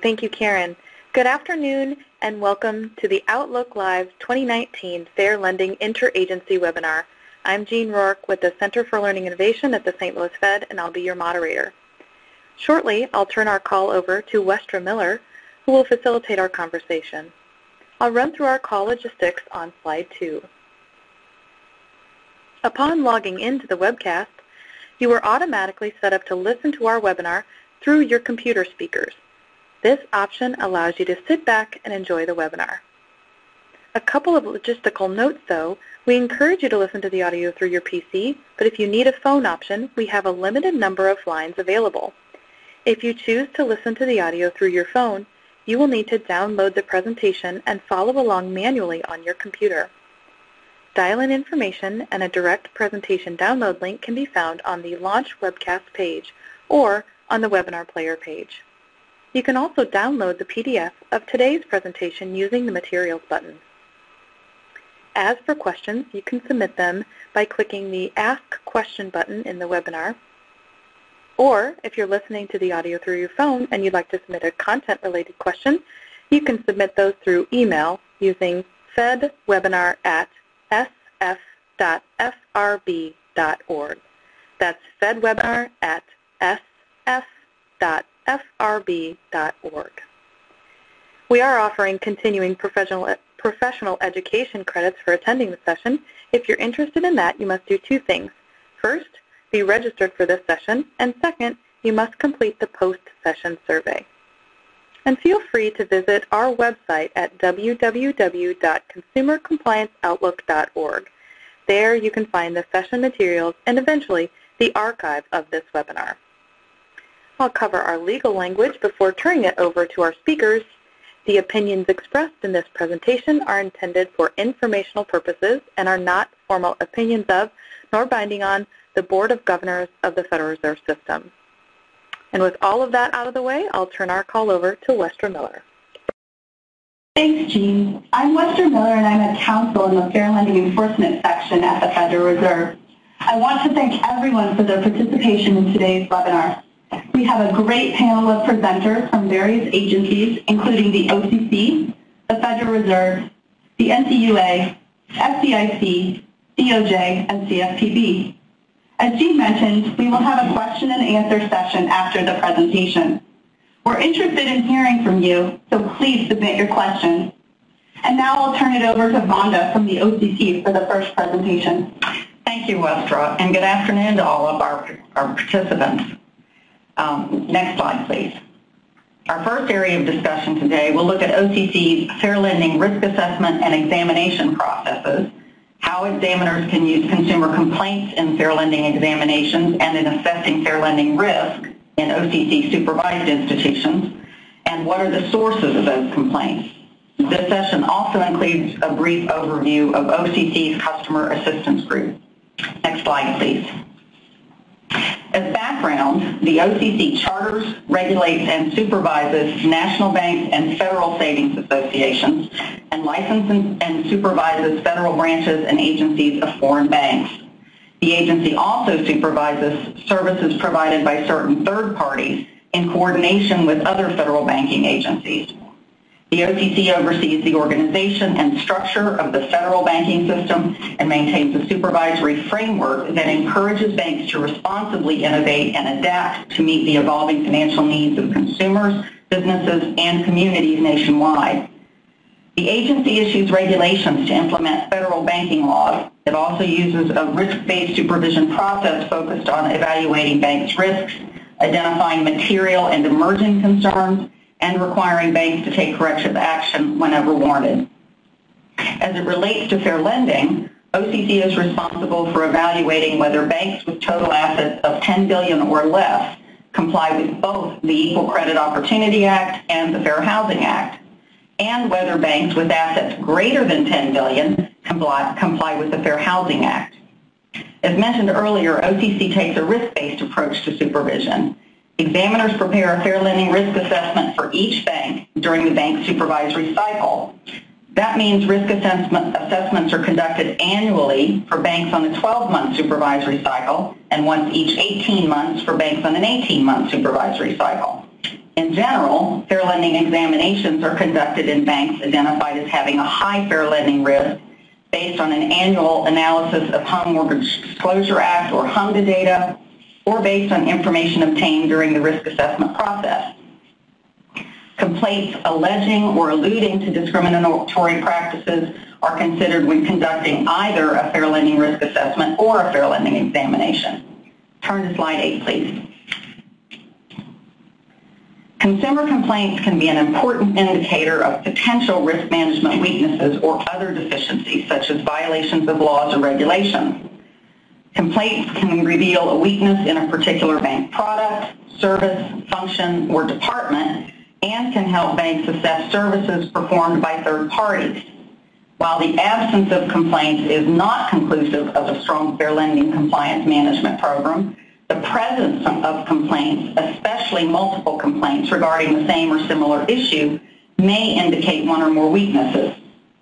Thank you, Karen. Good afternoon and welcome to the Outlook Live 2019 Fair Lending Interagency Webinar. I'm Jean Rourke with the Center for Learning Innovation at the St. Louis Fed, and I'll be your moderator. Shortly, I'll turn our call over to Westra Miller, who will facilitate our conversation. I'll run through our call logistics on slide 2. Upon logging into the webcast, you are automatically set up to listen to our webinar through your computer speakers. This option allows you to sit back and enjoy the webinar. A couple of logistical notes though, we encourage you to listen to the audio through your PC, but if you need a phone option, we have a limited number of lines available. If you choose to listen to the audio through your phone, you will need to download the presentation and follow along manually on your computer. Dial-in information and a direct presentation download link can be found on the Launch Webcast page or on the webinar player page. You can also download the PDF of today's presentation using the Materials button. As for questions, you can submit them by clicking the Ask Question button in the webinar. Or if you're listening to the audio through your phone and you'd like to submit a content-related question, you can submit those through email using fedwebinar@sf.frb.org. That's fedwebinar@sf.frb.org. We are offering continuing professional education credits for attending the session. If you're interested in that, you must do two things. First, be registered for this session, and second, you must complete the post-session survey. And feel free to visit our website at www.consumercomplianceoutlook.org. There you can find the session materials and eventually the archive of this webinar. I'll cover our legal language before turning it over to our speakers. The opinions expressed in this presentation are intended for informational purposes and are not formal opinions of, nor binding on, the Board of Governors of the Federal Reserve System. And with all of that out of the way, I'll turn our call over to Westra Miller. Thanks, Jean. I'm Westra Miller, and I'm a counsel in the Fair Lending Enforcement section at the Federal Reserve. I want to thank everyone for their participation in today's webinar. We have a great panel of presenters from various agencies, including the OCC, the Federal Reserve, the NCUA, FDIC, DOJ, and CFPB. As Jean mentioned, we will have a question and answer session after the presentation. We're interested in hearing from you, so please submit your questions. And now I'll turn it over to Vonda from the OCC for the first presentation. Thank you, Westra, and good afternoon to all of our participants. Next slide, please. Our first area of discussion today will look at OCC's fair lending risk assessment and examination processes, how examiners can use consumer complaints in fair lending examinations and in assessing fair lending risk in OCC-supervised institutions, and what are the sources of those complaints. This session also includes a brief overview of OCC's Customer Assistance Group. Next slide, please. As background, the OCC charters, regulates, and supervises national banks and federal savings associations, and licenses and supervises federal branches and agencies of foreign banks. The agency also supervises services provided by certain third parties in coordination with other federal banking agencies. The OCC oversees the organization and structure of the federal banking system and maintains a supervisory framework that encourages banks to responsibly innovate and adapt to meet the evolving financial needs of consumers, businesses, and communities nationwide. The agency issues regulations to implement federal banking laws. It also uses a risk-based supervision process focused on evaluating banks' risks, identifying material and emerging concerns, and requiring banks to take corrective action whenever warranted. As it relates to fair lending, OCC is responsible for evaluating whether banks with total assets of $10 billion or less comply with both the Equal Credit Opportunity Act and the Fair Housing Act, and whether banks with assets greater than $10 billion comply with the Fair Housing Act. As mentioned earlier, OCC takes a risk-based approach to supervision. Examiners prepare a fair lending risk assessment for each bank during the bank's supervisory cycle. That means risk assessments are conducted annually for banks on a 12-month supervisory cycle and once each 18 months for banks on an 18-month supervisory cycle. In general, fair lending examinations are conducted in banks identified as having a high fair lending risk based on an annual analysis of Home Mortgage Disclosure Act or HMDA data, or based on information obtained during the risk assessment process. Complaints alleging or alluding to discriminatory practices are considered when conducting either a fair lending risk assessment or a fair lending examination. Turn to slide 8, please. Consumer complaints can be an important indicator of potential risk management weaknesses or other deficiencies, such as violations of laws or regulations. Complaints can reveal a weakness in a particular bank product, service, function, or department, and can help banks assess services performed by third parties. While the absence of complaints is not conclusive of a strong fair lending compliance management program, the presence of complaints, especially multiple complaints regarding the same or similar issue, may indicate one or more weaknesses.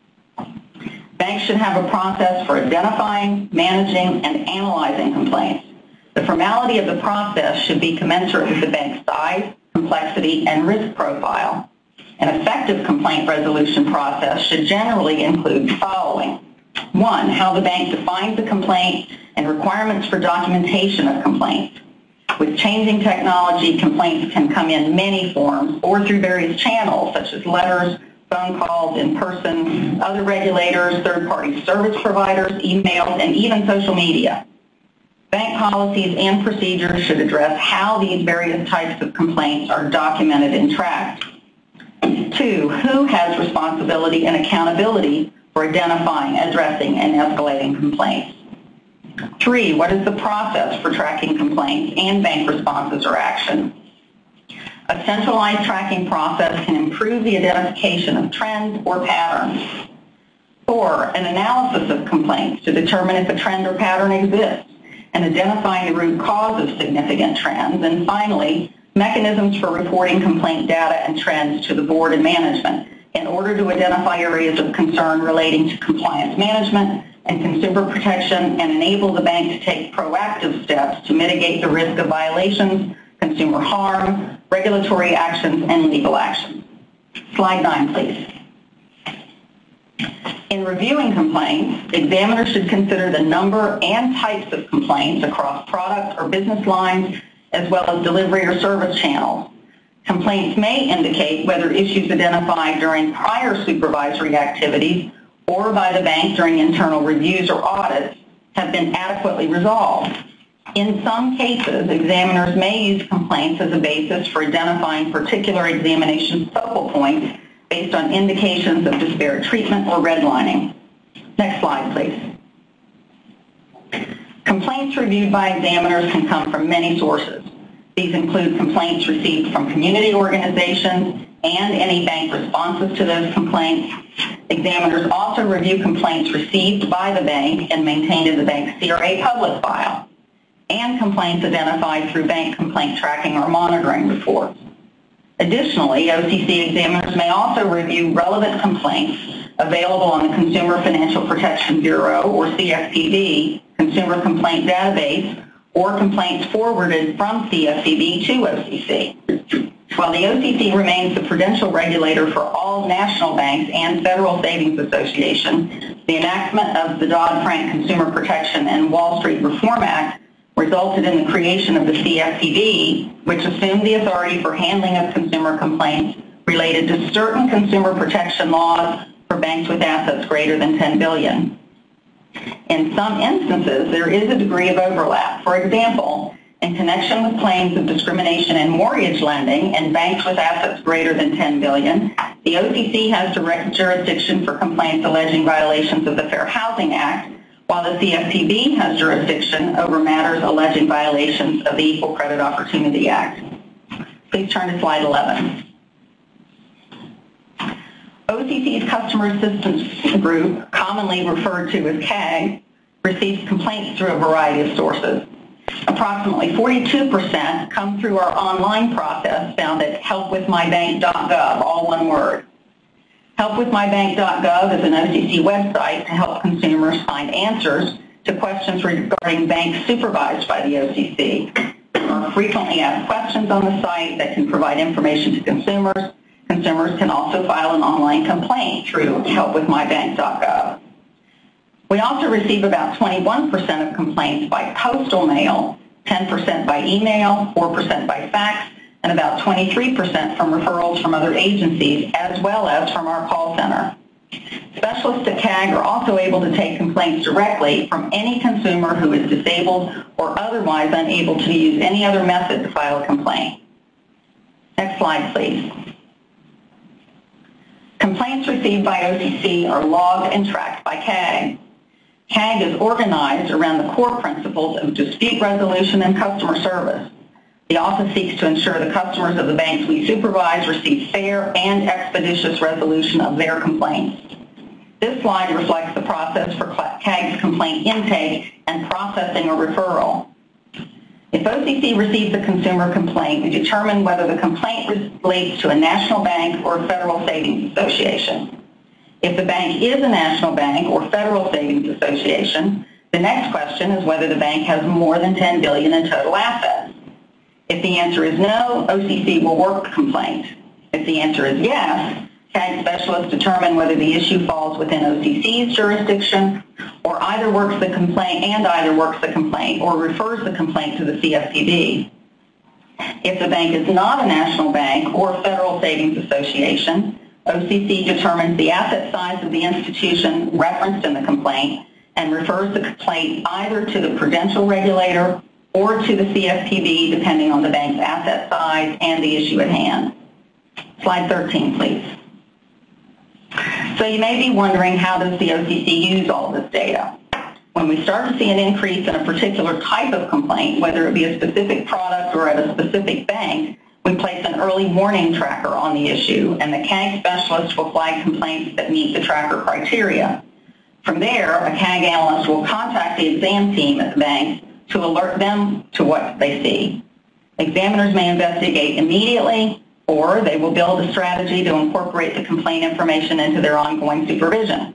Banks should have a process for identifying, managing, and analyzing complaints. The formality of the process should be commensurate with the bank's size, complexity, and risk profile. An effective complaint resolution process should generally include the following. 1, how the bank defines a complaint and requirements for documentation of complaints. With changing technology, complaints can come in many forms or through various channels such as letters, phone calls, in person, other regulators, third-party service providers, emails, and even social media. Bank policies and procedures should address how these various types of complaints are documented and tracked. 2, who has responsibility and accountability for identifying, addressing, and escalating complaints. 3, what is the process for tracking complaints and bank responses or action? A centralized tracking process can improve the identification of trends or patterns. 4, an analysis of complaints to determine if a trend or pattern exists and identifying the root cause of significant trends. And finally, mechanisms for reporting complaint data and trends to the board and management in order to identify areas of concern relating to compliance management and consumer protection and enable the bank to take proactive steps to mitigate the risk of violations, consumer harm, regulatory actions, and legal actions. Slide 9, please. In reviewing complaints, examiners should consider the number and types of complaints across product or business lines, as well as delivery or service channels. Complaints may indicate whether issues identified during prior supervisory activities or by the bank during internal reviews or audits have been adequately resolved. In some cases, examiners may use complaints as a basis for identifying particular examination focal points based on indications of disparate treatment or redlining. Next slide, please. Complaints reviewed by examiners can come from many sources. These include complaints received from community organizations and any bank responses to those complaints. Examiners also review complaints received by the bank and maintained in the bank's CRA public file, and complaints identified through bank complaint tracking or monitoring reports. Additionally, OCC examiners may also review relevant complaints available on the Consumer Financial Protection Bureau, or CFPB, Consumer Complaint Database, or complaints forwarded from CFPB to OCC. While the OCC remains the prudential regulator for all national banks and Federal Savings Association, the enactment of the Dodd-Frank Consumer Protection and Wall Street Reform Act resulted in the creation of the CFPB, which assumed the authority for handling of consumer complaints related to certain consumer protection laws for banks with assets greater than $10 billion. In some instances, there is a degree of overlap. For example, in connection with claims of discrimination in mortgage lending and banks with assets greater than $10 billion, the OCC has direct jurisdiction for complaints alleging violations of the Fair Housing Act, while the CFPB has jurisdiction over matters alleging violations of the Equal Credit Opportunity Act. Please turn to slide 11. OCC's Customer Assistance Group, commonly referred to as CAG, receives complaints through a variety of sources. Approximately 42% come through our online process found at helpwithmybank.gov, all one word. Helpwithmybank.gov is an OCC website to help consumers find answers to questions regarding banks supervised by the OCC. are frequently asked questions on the site that can provide information to consumers. Consumers can also file an online complaint through helpwithmybank.gov. We also receive about 21% of complaints by postal mail, 10% by email, 4% by fax, and about 23% from referrals from other agencies, as well as from our call center. Specialists at CAG are also able to take complaints directly from any consumer who is disabled or otherwise unable to use any other method to file a complaint. Next slide, please. Complaints received by OCC are logged and tracked by CAG. CAG is organized around the core principles of dispute resolution and customer service. The office seeks to ensure the customers of the banks we supervise receive fair and expeditious resolution of their complaints. This slide reflects the process for CAG's complaint intake and processing a referral. If OCC receives a consumer complaint, we determine whether the complaint relates to a national bank or federal savings association. If the bank is a national bank or federal savings association, the next question is whether the bank has more than $10 billion in total assets. If the answer is no, OCC will work the complaint. If the answer is yes, CAG specialists determine whether the issue falls within OCC's jurisdiction or either works the complaint or refers the complaint to the CFPB. If the bank is not a national bank or federal savings association, OCC determines the asset size of the institution referenced in the complaint and refers the complaint either to the prudential regulator or to the CFPB, depending on the bank's asset size and the issue at hand. Slide 13, please. So you may be wondering, how does the OCC use all this data? When we start to see an increase in a particular type of complaint, whether it be a specific product or at a specific bank, we place an early warning tracker on the issue, and the CAG specialist will flag complaints that meet the tracker criteria. From there, a CAG analyst will contact the exam team at the bank to alert them to what they see. Examiners may investigate immediately, or they will build a strategy to incorporate the complaint information into their ongoing supervision.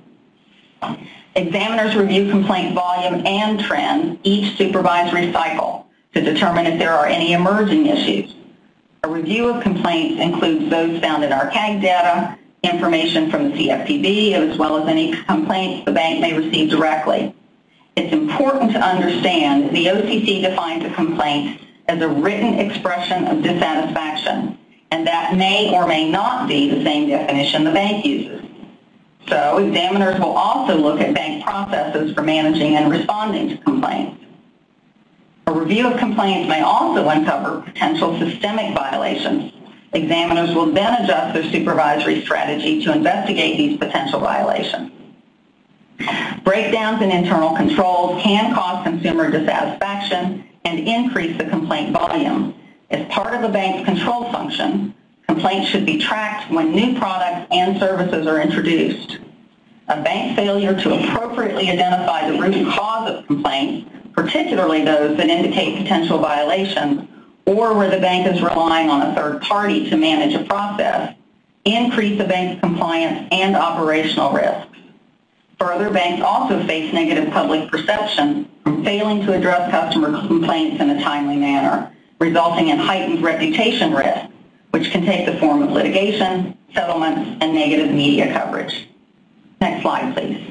Examiners review complaint volume and trends each supervisory cycle to determine if there are any emerging issues. A review of complaints includes those found in our CAG data, information from the CFPB, as well as any complaints the bank may receive directly. It's important to understand the OCC defines a complaint as a written expression of dissatisfaction, and that may or may not be the same definition the bank uses. So examiners will also look at bank processes for managing and responding to complaints. A review of complaints may also uncover potential systemic violations. Examiners will then adjust their supervisory strategy to investigate these potential violations. Breakdowns in internal controls can cause consumer dissatisfaction and increase the complaint volume. As part of a bank's control function, complaints should be tracked when new products and services are introduced. A bank failure to appropriately identify the root cause of complaints, particularly those that indicate potential violations, or where the bank is relying on a third party to manage a process, increase the bank's compliance and operational risks. Further, banks also face negative public perception from failing to address customer complaints in a timely manner, resulting in heightened reputation risk, which can take the form of litigation, settlements, and negative media coverage. Next slide, please.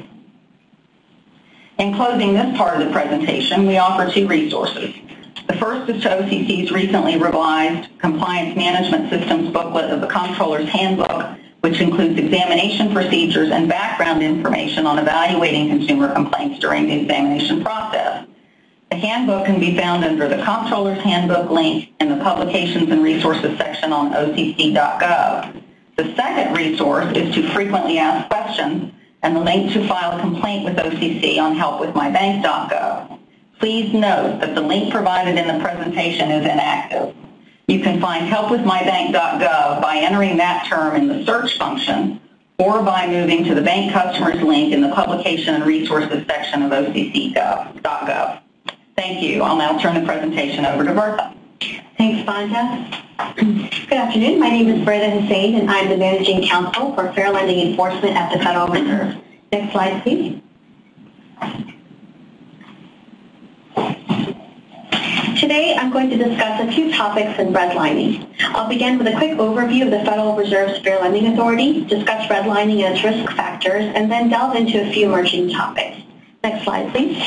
In closing this part of the presentation, we offer two resources. The first is to OCC's recently revised Compliance Management Systems booklet of the Comptroller's Handbook, which includes examination procedures and background information on evaluating consumer complaints during the examination process. The handbook can be found under the Comptroller's Handbook link in the Publications and Resources section on OCC.gov. The second resource is to frequently asked questions and the link to file a complaint with OCC on helpwithmybank.gov. Please note that the link provided in the presentation is inactive. You can find helpwithmybank.gov by entering that term in the search function or by moving to the Bank Customers link in the Publication and Resources section of OCC.gov. Thank you. I'll now turn the presentation over to Bertha. Thanks, Bonta. Good afternoon. My name is Breda Hussain, and I'm the Managing Counsel for Fair Lending Enforcement at the Federal Reserve. Next slide, please. Today, I'm going to discuss a few topics in redlining. I'll begin with a quick overview of the Federal Reserve's Fair Lending Authority, discuss redlining and its risk factors, and then delve into a few emerging topics. Next slide, please.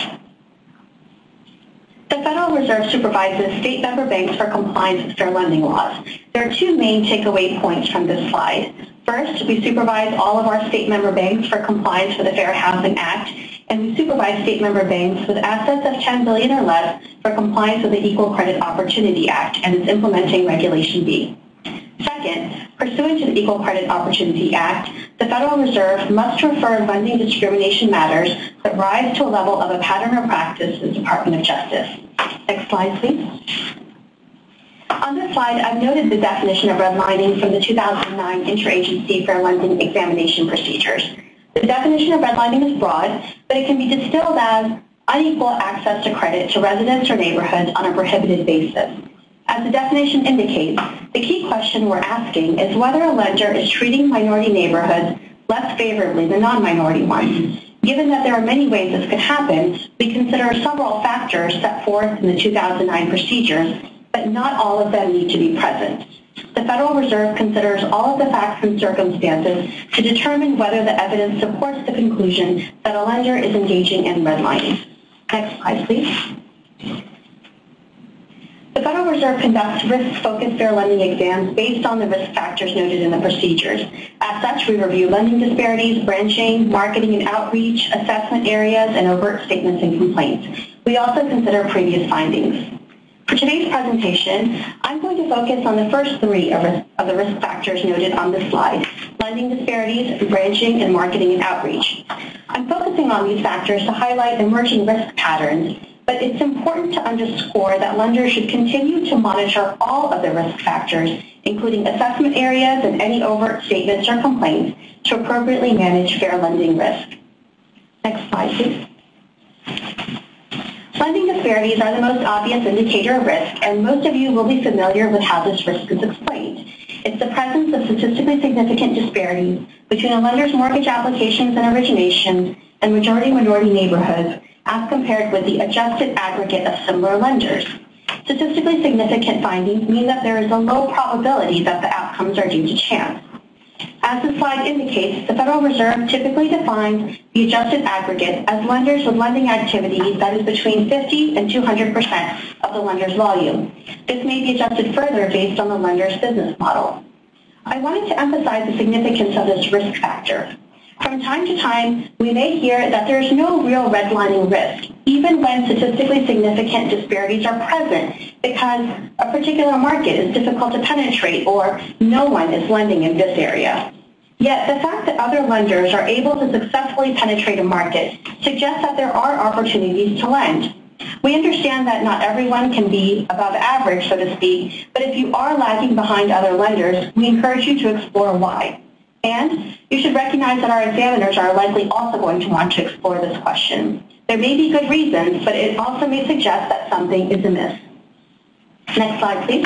The Federal Reserve supervises state member banks for compliance with fair lending laws. There are two main takeaway points from this slide. First, we supervise all of our state member banks for compliance with the Fair Housing Act, and we supervise state member banks with assets of $10 billion or less for compliance with the Equal Credit Opportunity Act and its implementing Regulation B. Second, pursuant to the Equal Credit Opportunity Act, the Federal Reserve must refer lending discrimination matters that rise to a level of a pattern or practice to the Department of Justice. Next slide, please. On this slide, I've noted the definition of redlining from the 2009 Interagency Fair Lending Examination Procedures. The definition of redlining is broad, but it can be distilled as unequal access to credit to residents or neighborhoods on a prohibited basis. As the definition indicates, the key question we're asking is whether a lender is treating minority neighborhoods less favorably than non-minority ones. Given that there are many ways this could happen, we consider several factors set forth in the 2009 procedures, but not all of them need to be present. The Federal Reserve considers all of the facts and circumstances to determine whether the evidence supports the conclusion that a lender is engaging in redlining. Next slide, please. The Federal Reserve conducts risk-focused fair lending exams based on the risk factors noted in the procedures. As such, we review lending disparities, branching, marketing and outreach, assessment areas, and overt statements and complaints. We also consider previous findings. For today's presentation, I'm going to focus on the first three of the risk factors noted on this slide: lending disparities, branching, and marketing and outreach. I'm focusing on these factors to highlight emerging risk patterns, but it's important to underscore that lenders should continue to monitor all of the risk factors, including assessment areas and any overt statements or complaints, to appropriately manage fair lending risk. Next slide, please. Lending disparities are the most obvious indicator of risk, and most of you will be familiar with how this risk is explained. It's the presence of statistically significant disparities between a lender's mortgage applications and originations and majority-minority neighborhoods as compared with the adjusted aggregate of similar lenders. Statistically significant findings mean that there is a low probability that the outcomes are due to chance. As the slide indicates, the Federal Reserve typically defines the adjusted aggregate as lenders with lending activity that is between 50 and 200% of the lender's volume. This may be adjusted further based on the lender's business model. I wanted to emphasize the significance of this risk factor. From time to time, we may hear that there is no real redlining risk, even when statistically significant disparities are present because a particular market is difficult to penetrate or no one is lending in this area. Yet the fact that other lenders are able to successfully penetrate a market suggests that there are opportunities to lend. We understand that not everyone can be above average, so to speak, but if you are lagging behind other lenders, we encourage you to explore why. And you should recognize that our examiners are likely also going to want to explore this question. There may be good reasons, but it also may suggest that something is amiss. Next slide, please.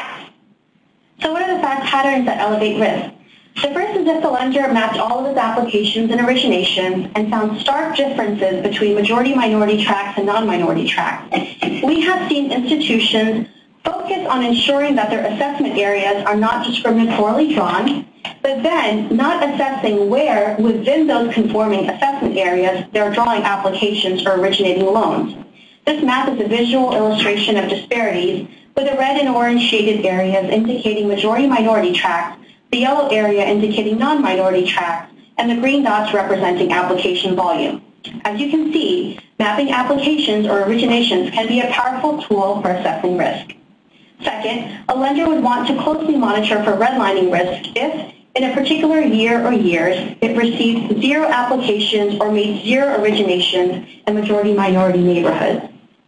So what are the fact patterns that elevate risk? The first is if the lender mapped all of its applications and originations and found stark differences between majority-minority tracts and non-minority tracts. We have seen institutions focus on ensuring that their assessment areas are not discriminatorily drawn, but then not assessing where within those conforming assessment areas they're drawing applications or originating loans. This map is a visual illustration of disparities with the red and orange shaded areas indicating majority-minority tracts, the yellow area indicating non-minority tracts, and the green dots representing application volume. As you can see, mapping applications or originations can be a powerful tool for assessing risk. Second, a lender would want to closely monitor for redlining risk if, in a particular year or years, it received 0 applications or made 0 originations in majority-minority neighborhoods.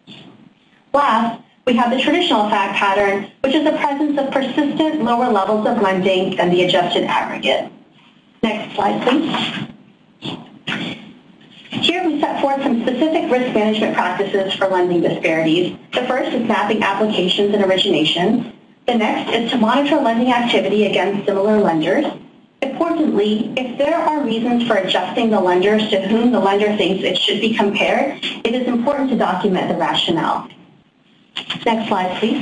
Last, we have the traditional fact pattern, which is the presence of persistent lower levels of lending than the adjusted aggregate. Next slide, please. Here we set forth some specific risk management practices for lending disparities. The first is mapping applications and originations. The next is to monitor lending activity against similar lenders. Importantly, if there are reasons for adjusting the lenders to whom the lender thinks it should be compared, it is important to document the rationale. Next slide, please.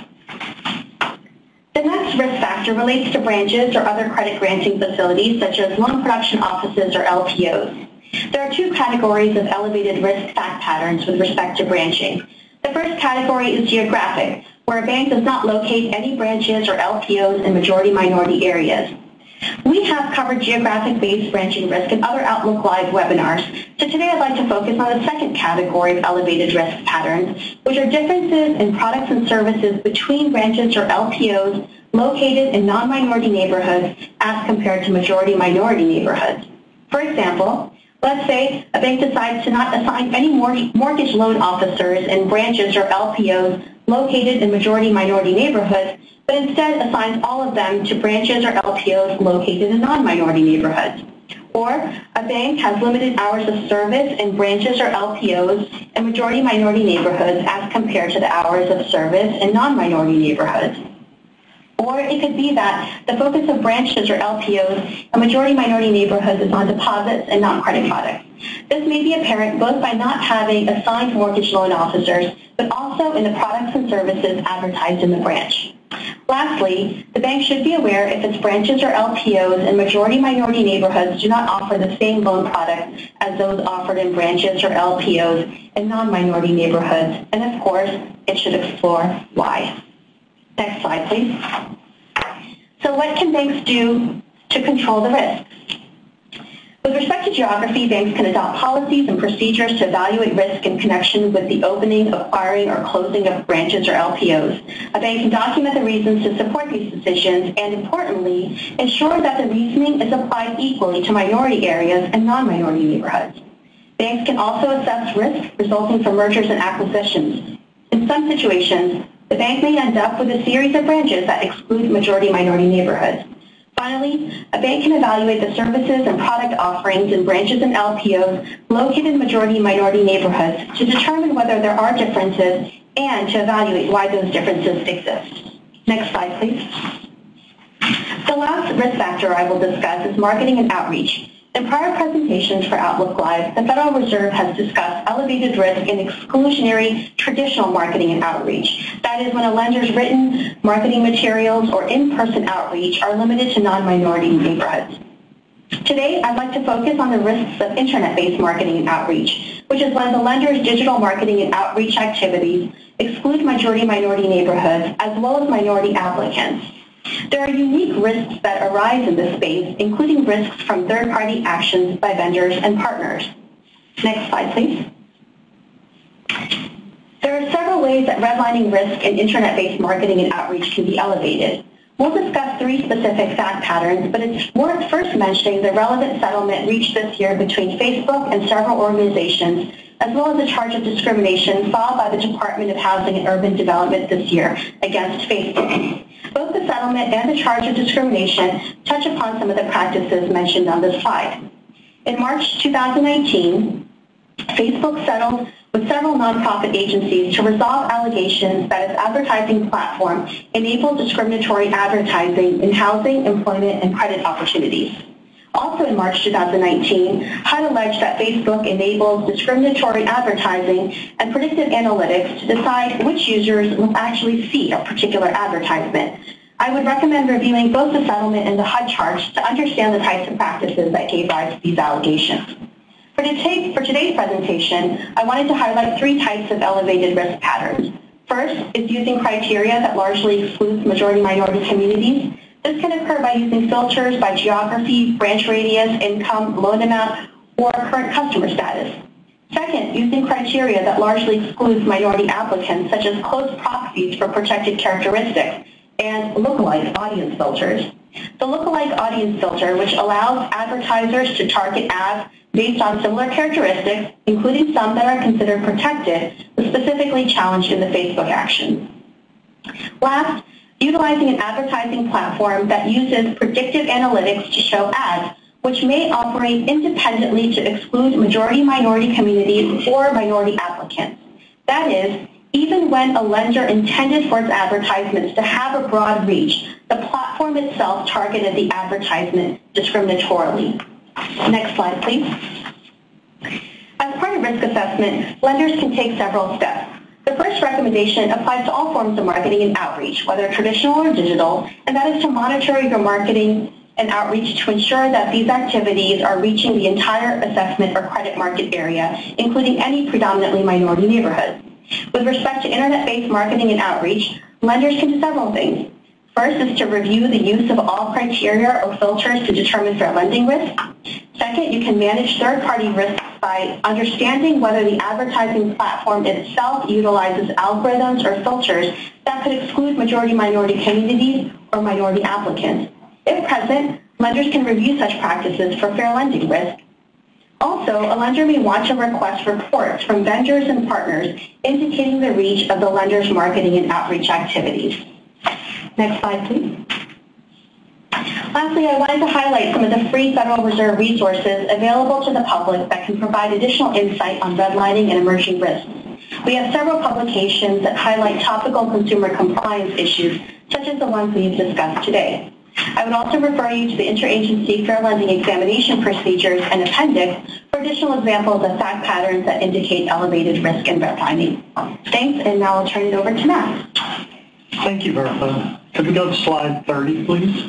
The next risk factor relates to branches or other credit granting facilities such as loan production offices or LPOs. There are two categories of elevated risk fact patterns with respect to branching. The first category is geographic, where a bank does not locate any branches or LPOs in majority-minority areas. We have covered geographic-based branching risk in other Outlook Live webinars, so today I'd like to focus on the second category of elevated risk patterns, which are differences in products and services between branches or LPOs located in non-minority neighborhoods as compared to majority-minority neighborhoods. For example, let's say a bank decides to not assign any mortgage loan officers in branches or LPOs located in majority-minority neighborhoods, but instead assigns all of them to branches or LPOs located in non-minority neighborhoods. Or a bank has limited hours of service in branches or LPOs in majority-minority neighborhoods as compared to the hours of service in non-minority neighborhoods. Or it could be that the focus of branches or LPOs in majority-minority neighborhoods is on deposits and not credit products. This may be apparent both by not having assigned mortgage loan officers, but also in the products and services advertised in the branch. Lastly, the bank should be aware if its branches or LPOs in majority-minority neighborhoods do not offer the same loan products as those offered in branches or LPOs in non-minority neighborhoods, and of course, it should explore why. Next slide, please. So what can banks do to control the risks? With respect to geography, banks can adopt policies and procedures to evaluate risk in connection with the opening, acquiring, or closing of branches or LPOs. A bank can document the reasons to support these decisions and, importantly, ensure that the reasoning is applied equally to minority areas and non-minority neighborhoods. Banks can also assess risk resulting from mergers and acquisitions. In some situations, the bank may end up with a series of branches that exclude majority-minority neighborhoods. Finally, a bank can evaluate the services and product offerings in branches and LPOs located in majority-minority neighborhoods to determine whether there are differences and to evaluate why those differences exist. Next slide, please. The last risk factor I will discuss is marketing and outreach. In prior presentations for Outlook Live, the Federal Reserve has discussed elevated risk in exclusionary traditional marketing and outreach. That is when a lender's written marketing materials or in-person outreach are limited to non-minority neighborhoods. Today, I'd like to focus on the risks of internet-based marketing and outreach, which is when the lender's digital marketing and outreach activities exclude majority-minority neighborhoods as well as minority applicants. There are unique risks that arise in this space, including risks from third-party actions by vendors and partners. Next slide, please. There are several ways that redlining risk in internet-based marketing and outreach can be elevated. We'll discuss three specific fact patterns, but it's worth first mentioning the relevant settlement reached this year between Facebook and several organizations, as well as a charge of discrimination filed by the Department of Housing and Urban Development this year against Facebook. Both the settlement and the charge of discrimination touch upon some of the practices mentioned on this slide. In March 2019, Facebook settled with several nonprofit agencies to resolve allegations that its advertising platform enabled discriminatory advertising in housing, employment, and credit opportunities. Also in March 2019, HUD alleged that Facebook enables discriminatory advertising and predictive analytics to decide which users will actually see a particular advertisement. I would recommend reviewing both the settlement and the HUD charge to understand the types of practices that gave rise to these allegations. For today's presentation, I wanted to highlight three types of elevated risk patterns. First is using criteria that largely excludes majority-minority communities. This can occur by using filters by geography, branch radius, income, loan amount, or current customer status. Second, using criteria that largely excludes minority applicants, such as close proxies for protected characteristics, and lookalike audience filters. The lookalike audience filter, which allows advertisers to target ads based on similar characteristics, including some that are considered protected, was specifically challenged in the Facebook action. Last, utilizing an advertising platform that uses predictive analytics to show ads, which may operate independently to exclude majority-minority communities or minority applicants. That is, even when a lender intended for its advertisements to have a broad reach, the platform itself targeted the advertisement discriminatorily. Next slide, please. As part of risk assessment, lenders can take several steps. The first recommendation applies to all forms of marketing and outreach, whether traditional or digital, and that is to monitor your marketing and outreach to ensure that these activities are reaching the entire assessment or credit market area, including any predominantly minority neighborhoods. With respect to internet-based marketing and outreach, lenders can do several things. First is to review the use of all criteria or filters to determine fair lending risk. Second, you can manage third-party risks by understanding whether the advertising platform itself utilizes algorithms or filters that could exclude majority-minority communities or minority applicants. If present, lenders can review such practices for fair lending risk. Also, a lender may want to request reports from vendors and partners indicating the reach of the lender's marketing and outreach activities. Next slide, please. Lastly, I wanted to highlight some of the free Federal Reserve resources available to the public that can provide additional insight on redlining and emerging risks. We have several publications that highlight topical consumer compliance issues, such as the ones we've discussed today. I would also refer you to the Interagency Fair Lending Examination Procedures and Appendix for additional examples of fact patterns that indicate elevated risk in redlining. Thanks, and now I'll turn it over to Matt. Thank you, Bertha. Could we go to slide 30, please?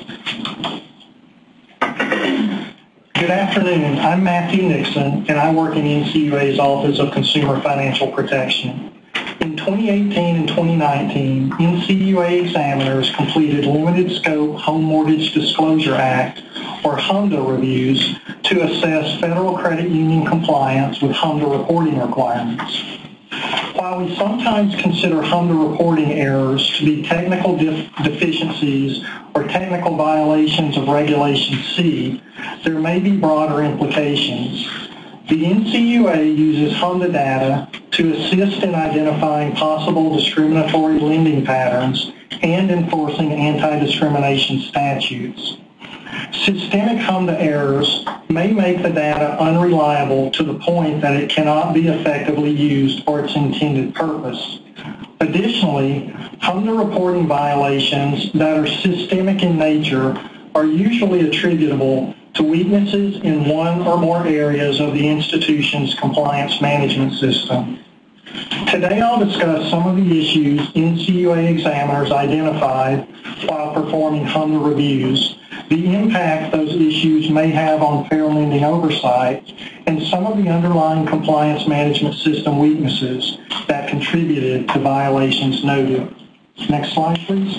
Good afternoon. I'm Matthew Nixon, and I work in NCUA's Office of Consumer Financial Protection. In 2018 and 2019, NCUA examiners completed Limited Scope Home Mortgage Disclosure Act, or HMDA reviews, to assess federal credit union compliance with HMDA reporting requirements. While we sometimes consider HMDA reporting errors to be technical deficiencies or technical violations of Regulation C, there may be broader implications. The NCUA uses HMDA data to assist in identifying possible discriminatory lending patterns and enforcing anti-discrimination statutes. Systemic HMDA errors may make the data unreliable to the point that it cannot be effectively used for its intended purpose. Additionally, HMDA reporting violations that are systemic in nature are usually attributable to weaknesses in one or more areas of the institution's compliance management system. Today I'll discuss some of the issues NCUA examiners identified while performing HMDA reviews, the impact those issues may have on fair lending oversight, and some of the underlying compliance management system weaknesses that contributed to violations noted. Next slide, please.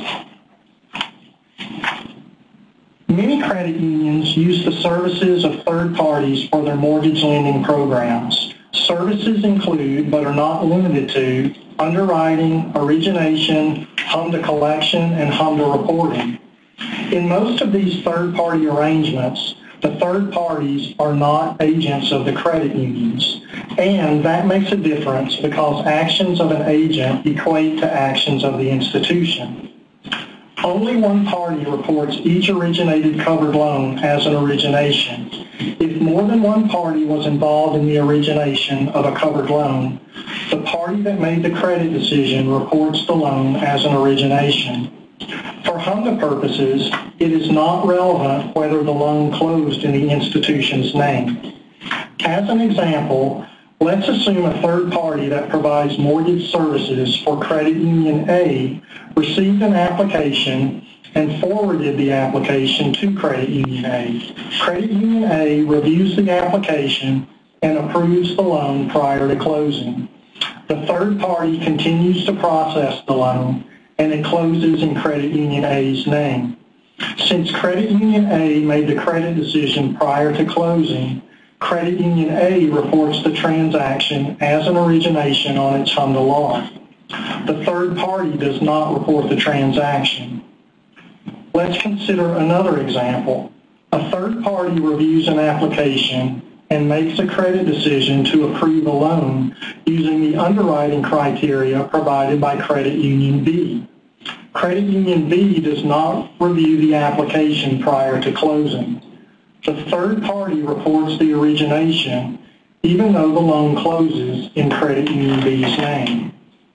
Many credit unions use the services of third parties for their mortgage lending programs. Services include, but are not limited to, underwriting, origination, HMDA collection, and HMDA reporting. In most of these third-party arrangements, the third parties are not agents of the credit unions, and that makes a difference because actions of an agent equate to actions of the institution. Only one party reports each originated covered loan as an origination. If more than one party was involved in the origination of a covered loan, the party that made the credit decision reports the loan as an origination. For HMDA purposes, it is not relevant whether the loan closed in the institution's name. As an example, let's assume a third party that provides mortgage services for Credit Union A received an application and forwarded the application to Credit Union A. Credit Union A reviews the application and approves the loan prior to closing. The third party continues to process the loan, and it closes in Credit Union A's name. Since Credit Union A made the credit decision prior to closing, Credit Union A reports the transaction as an origination on its HMDA log. The third party does not report the transaction. Let's consider another example. A third party reviews an application and makes a credit decision to approve a loan using the underwriting criteria provided by Credit Union B. Credit Union B does not review the application prior to closing. The third party reports the origination even though the loan closes in Credit Union B's name.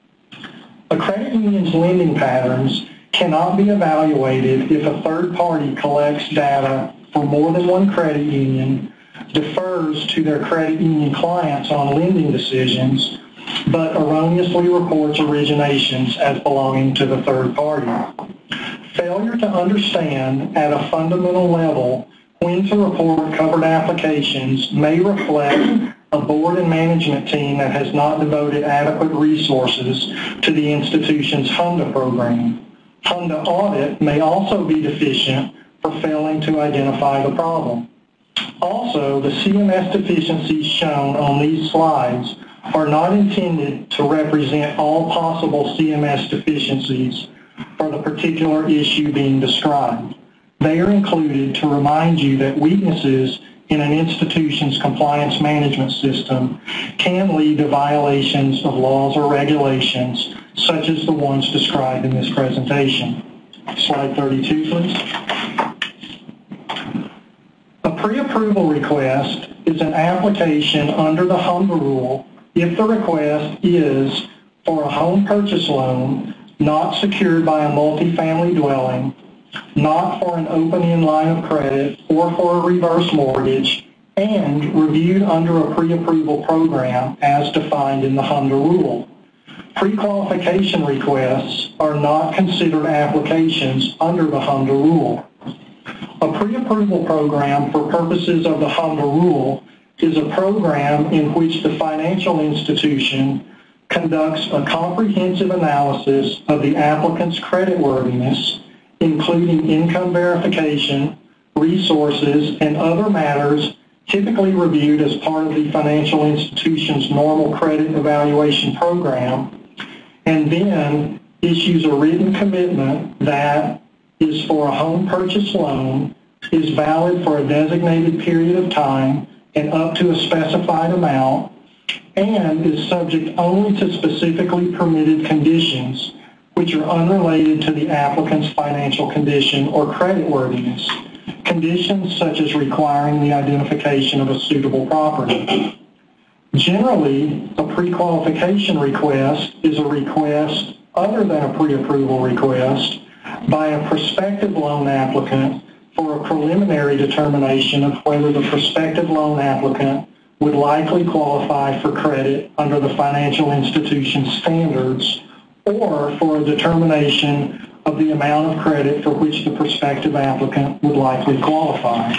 A credit union's lending patterns cannot be evaluated if a third party collects data for more than one credit union, defers to their credit union clients on lending decisions, but erroneously reports originations as belonging to the third party. Failure to understand at a fundamental level when to report covered applications may reflect a board and management team that has not devoted adequate resources to the institution's HMDA program. HMDA audit may also be deficient for failing to identify the problem. Also, the CMS deficiencies shown on these slides are not intended to represent all possible CMS deficiencies for the particular issue being described. They are included to remind you that weaknesses in an institution's compliance management system can lead to violations of laws or regulations, such as the ones described in this presentation. Slide 32, please. A pre-approval request is an application under the HMDA rule if the request is for a home purchase loan not secured by a multifamily dwelling, not for an open-end line of credit or for a reverse mortgage, and reviewed under a pre-approval program as defined in the HMDA rule. Pre-qualification requests are not considered applications under the HMDA rule. A pre-approval program for purposes of the HMDA rule is a program in which the financial institution conducts a comprehensive analysis of the applicant's creditworthiness, including income verification, resources, and other matters typically reviewed as part of the financial institution's normal credit evaluation program, and then issues a written commitment that is for a home purchase loan, is valid for a designated period of time and up to a specified amount, and is subject only to specifically permitted conditions which are unrelated to the applicant's financial condition or creditworthiness, conditions such as requiring the identification of a suitable property. Generally, a pre-qualification request is a request other than a pre-approval request by a prospective loan applicant for a preliminary determination of whether the prospective loan applicant would likely qualify for credit under the financial institution's standards, or for a determination of the amount of credit for which the prospective applicant would likely qualify.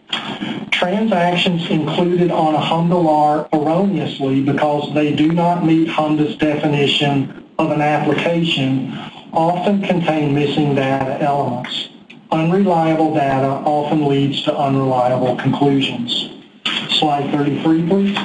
Transactions included on a HMDA LAR erroneously because they do not meet HMDA's definition of an application often contain missing data elements. Unreliable data often leads to unreliable conclusions. Slide 33, please.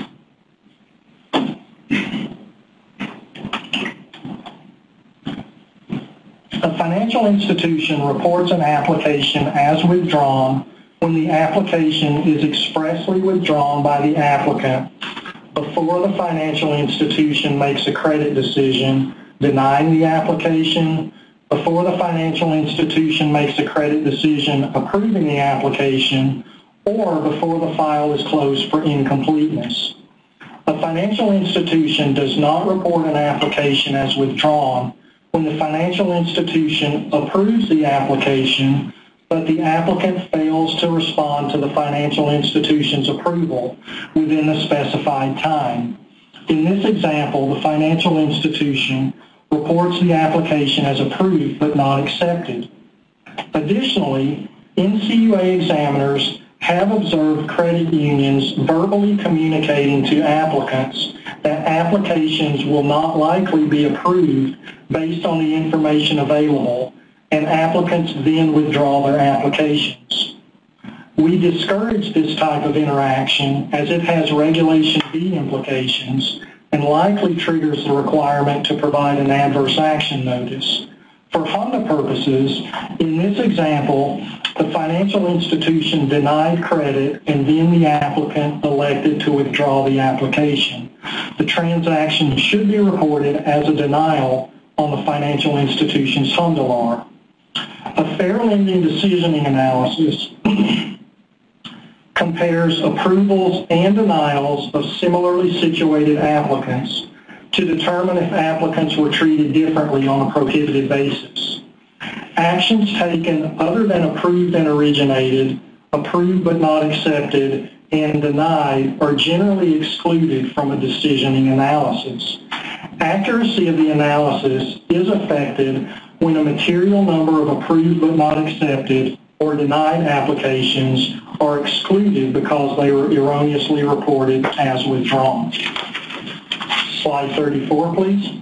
A financial institution reports an application as withdrawn when the application is expressly withdrawn by the applicant before the financial institution makes a credit decision denying the application, before the financial institution makes a credit decision approving the application, or before the file is closed for incompleteness. A financial institution does not report an application as withdrawn when the financial institution approves the application, but the applicant fails to respond to the financial institution's approval within the specified time. In this example, the financial institution reports the application as approved but not accepted. Additionally, NCUA examiners have observed credit unions verbally communicating to applicants that applications will not likely be approved based on the information available, and applicants then withdraw their applications. We discourage this type of interaction as it has Regulation B implications and likely triggers the requirement to provide an adverse action notice. For HMDA purposes, in this example, the financial institution denied credit and then the applicant elected to withdraw the application. The transaction should be reported as a denial on the financial institution's HMDA LAR. A fair lending decisioning analysis compares approvals and denials of similarly situated applicants to determine if applicants were treated differently on a prohibited basis. Actions taken other than approved and originated, approved but not accepted, and denied are generally excluded from a decisioning analysis. Accuracy of the analysis is affected when a material number of approved but not accepted or denied applications are excluded because they were erroneously reported as withdrawn. Slide 34, please.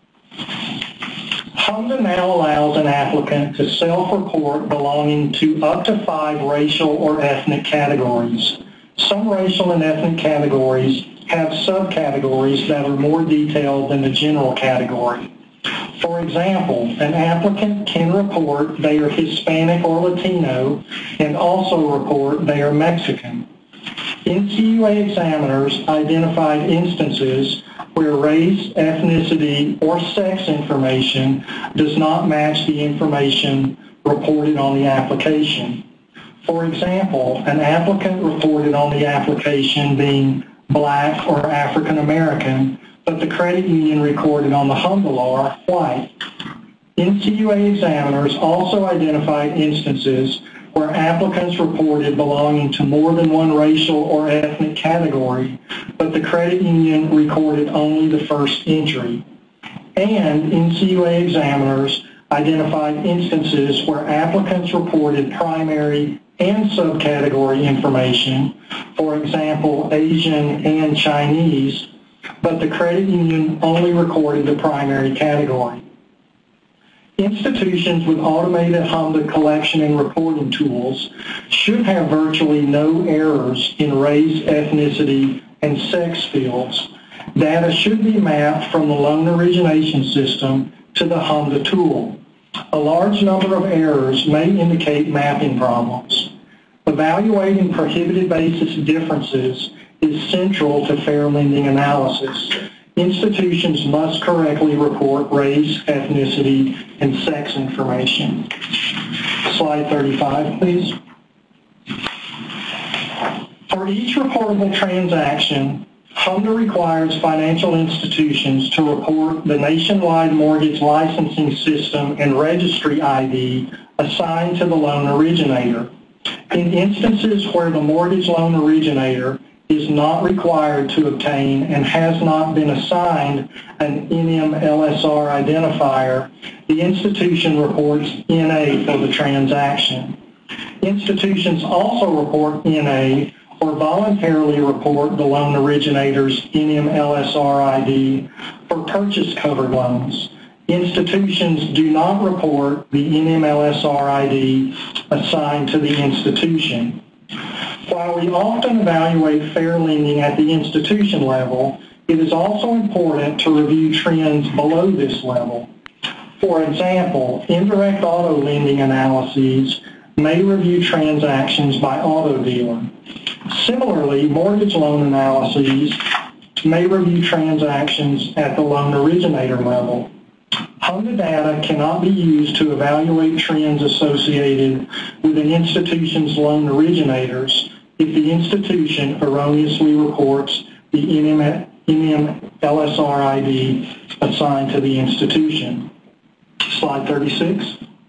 HMDA now allows an applicant to self-report belonging to up to 5 racial or ethnic categories. Some racial and ethnic categories have subcategories that are more detailed than the general category. For example, an applicant can report they are Hispanic or Latino and also report they are Mexican. NCUA examiners identified instances where race, ethnicity, or sex information does not match the information reported on the application. For example, an applicant reported on the application being Black or African American, but the credit union recorded on the HMDA white. NCUA examiners also identified instances where applicants reported belonging to more than one racial or ethnic category, but the credit union recorded only the first entry. And NCUA examiners identified instances where applicants reported primary and subcategory information, for example, Asian and Chinese, but the credit union only recorded the primary category. Institutions with automated HMDA collection and reporting tools should have virtually no errors in race, ethnicity, and sex fields. Data should be mapped from the loan origination system to the HMDA tool. A large number of errors may indicate mapping problems. Evaluating prohibited basis differences is central to fair lending analysis. Institutions must correctly report race, ethnicity, and sex information. Slide 35, please. For each reportable transaction, HMDA requires financial institutions to report the nationwide mortgage licensing system and registry ID assigned to the loan originator. In instances where the mortgage loan originator is not required to obtain and has not been assigned an NMLSR identifier, the institution reports NA for the transaction. Institutions also report NA or voluntarily report the loan originator's NMLSR ID for purchase covered loans. Institutions do not report the NMLSR ID assigned to the institution. While we often evaluate fair lending at the institution level, it is also important to review trends below this level. For example, indirect auto lending analyses may review transactions by auto dealer. Similarly, mortgage loan analyses may review transactions at the loan originator level. HMDA data cannot be used to evaluate trends associated with an institution's loan originators if the institution erroneously reports the NMLSR ID assigned to the institution. Slide 36.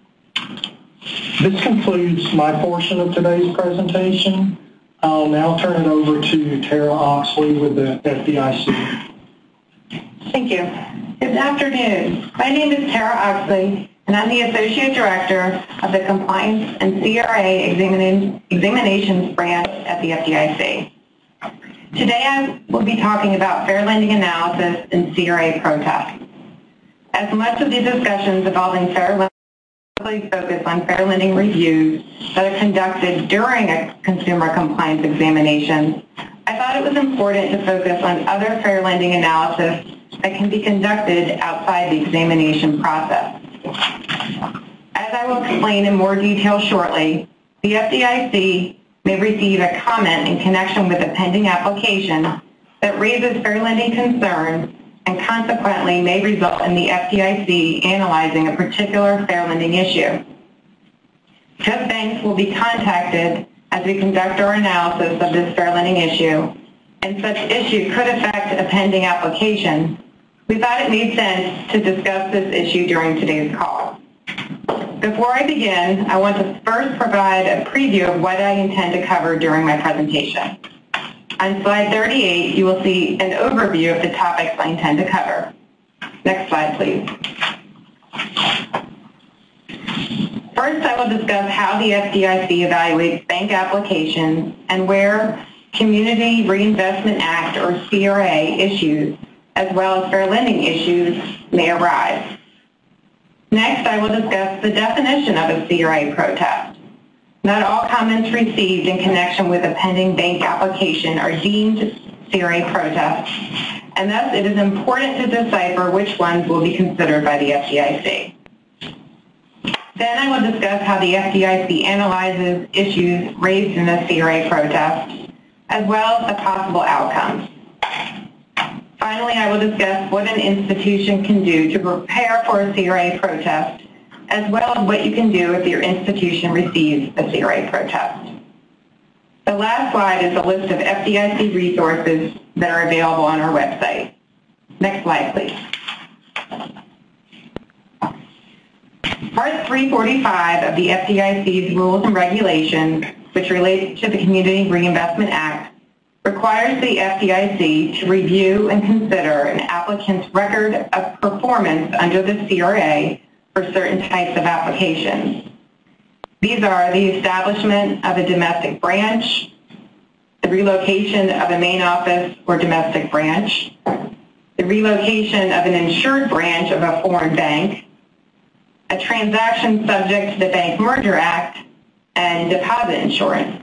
This concludes my portion of today's presentation. I'll now turn it over to Tara Oxley with the FDIC. Thank you. Good afternoon. My name is Tara Oxley, and I'm the Associate Director of the Compliance and CRA Examinations branch at the FDIC. Today I will be talking about fair lending analysis and CRA protests. As much of the discussions involving fair lending focus on fair lending reviews that are conducted during a consumer compliance examination, I thought it was important to focus on other fair lending analysis that can be conducted outside the examination process. As I will explain in more detail shortly, the FDIC may receive a comment in connection with a pending application that raises fair lending concerns and consequently may result in the FDIC analyzing a particular fair lending issue. Just banks will be contacted as we conduct our analysis of this fair lending issue, and such issue could affect a pending application. We thought it made sense to discuss this issue during today's call. Before I begin, I want to first provide a preview of what I intend to cover during my presentation. On slide 38, you will see an overview of the topics I intend to cover. Next slide, please. First, I will discuss how the FDIC evaluates bank applications and where Community Reinvestment Act, or CRA, issues, as well as fair lending issues, may arise. Next, I will discuss the definition of a CRA protest. Not all comments received in connection with a pending bank application are deemed CRA protests, and thus it is important to decipher which ones will be considered by the FDIC. Then I will discuss how the FDIC analyzes issues raised in a CRA protest, as well as the possible outcomes. Finally, I will discuss what an institution can do to prepare for a CRA protest, as well as what you can do if your institution receives a CRA protest. The last slide is a list of FDIC resources that are available on our website. Next slide, please. Part 345 of the FDIC's Rules and Regulations, which relate to the Community Reinvestment Act, requires the FDIC to review and consider an applicant's record of performance under the CRA for certain types of applications. These are the establishment of a domestic branch, the relocation of a main office or domestic branch, the relocation of an insured branch of a foreign bank, a transaction subject to the Bank Merger Act, and deposit insurance.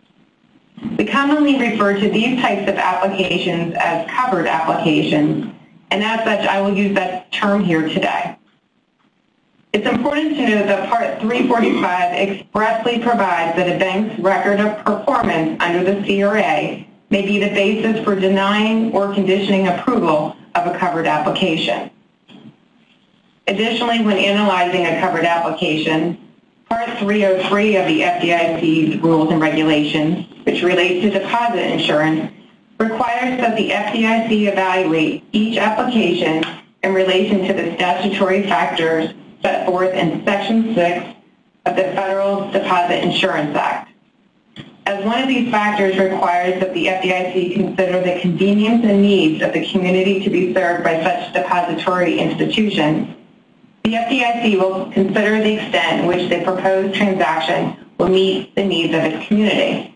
We commonly refer to these types of applications as covered applications, and as such, I will use that term here today. It's important to note that Part 345 expressly provides that a bank's record of performance under the CRA may be the basis for denying or conditioning approval of a covered application. Additionally, when analyzing a covered application, Part 303 of the FDIC's Rules and Regulations, which relate to deposit insurance, requires that the FDIC evaluate each application in relation to the statutory factors set forth in Section 6 of the Federal Deposit Insurance Act. As one of these factors requires that the FDIC consider the convenience and needs of the community to be served by such depository institutions, the FDIC will consider the extent in which the proposed transaction will meet the needs of its community.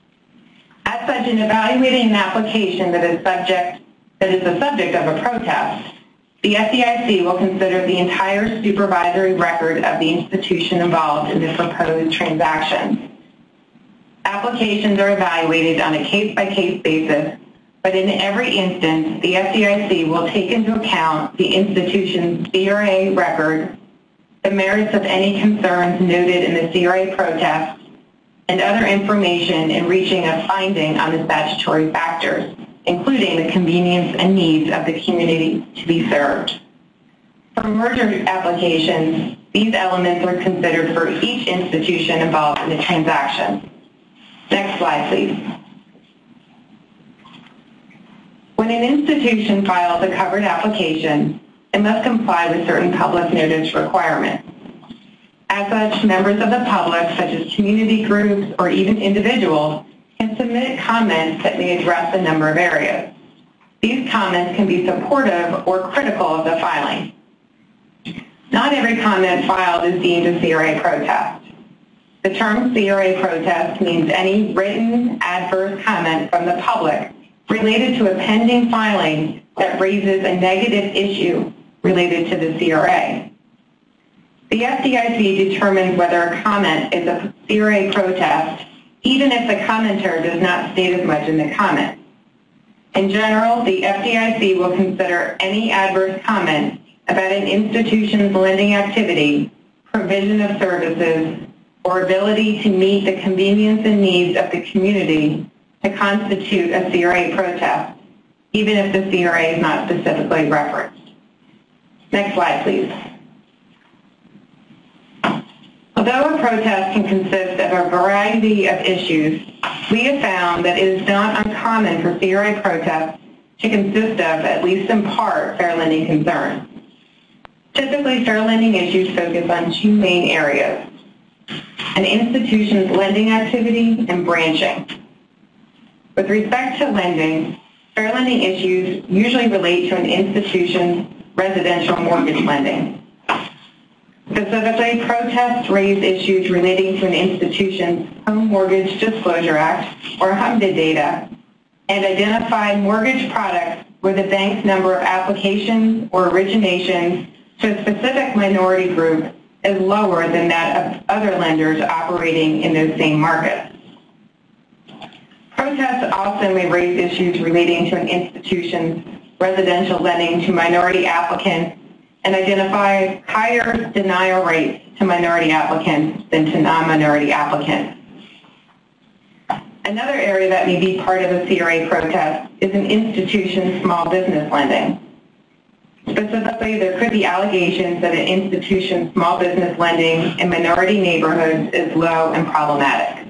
As such, in evaluating an application that is the subject of a protest, the FDIC will consider the entire supervisory record of the institution involved in the proposed transaction. Applications are evaluated on a case-by-case basis, but in every instance, the FDIC will take into account the institution's CRA record, the merits of any concerns noted in the CRA protest, and other information in reaching a finding on the statutory factors, including the convenience and needs of the community to be served. For merger applications, these elements are considered for each institution involved in the transaction. Next slide, please. When an institution files a covered application, it must comply with certain public notice requirements. As such, members of the public, such as community groups or even individuals, can submit comments that may address a number of areas. These comments can be supportive or critical of the filing. Not every comment filed is deemed a CRA protest. The term CRA protest means any written adverse comment from the public related to a pending filing that raises a negative issue related to the CRA. The FDIC determines whether a comment is a CRA protest even if the commenter does not state as much in the comment. In general, the FDIC will consider any adverse comment about an institution's lending activity, provision of services, or ability to meet the convenience and needs of the community to constitute a CRA protest, even if the CRA is not specifically referenced. Next slide, please. Although a protest can consist of a variety of issues, we have found that it is not uncommon for CRA protests to consist of, at least in part, fair lending concerns. Typically, fair lending issues focus on two main areas: an institution's lending activity and branching. With respect to lending, fair lending issues usually relate to an institution's residential mortgage lending. Specifically, protests raised issues relating to an institution's Home Mortgage Disclosure Act, or HMDA data, and identified mortgage products where the bank's number of applications or originations to a specific minority group is lower than that of other lenders operating in those same markets. Protests also may raise issues relating to an institution's residential lending to minority applicants and identify higher denial rates to minority applicants than to non-minority applicants. Another area that may be part of a CRA protest is an institution's small business lending. Specifically, there could be allegations that an institution's small business lending in minority neighborhoods is low and problematic.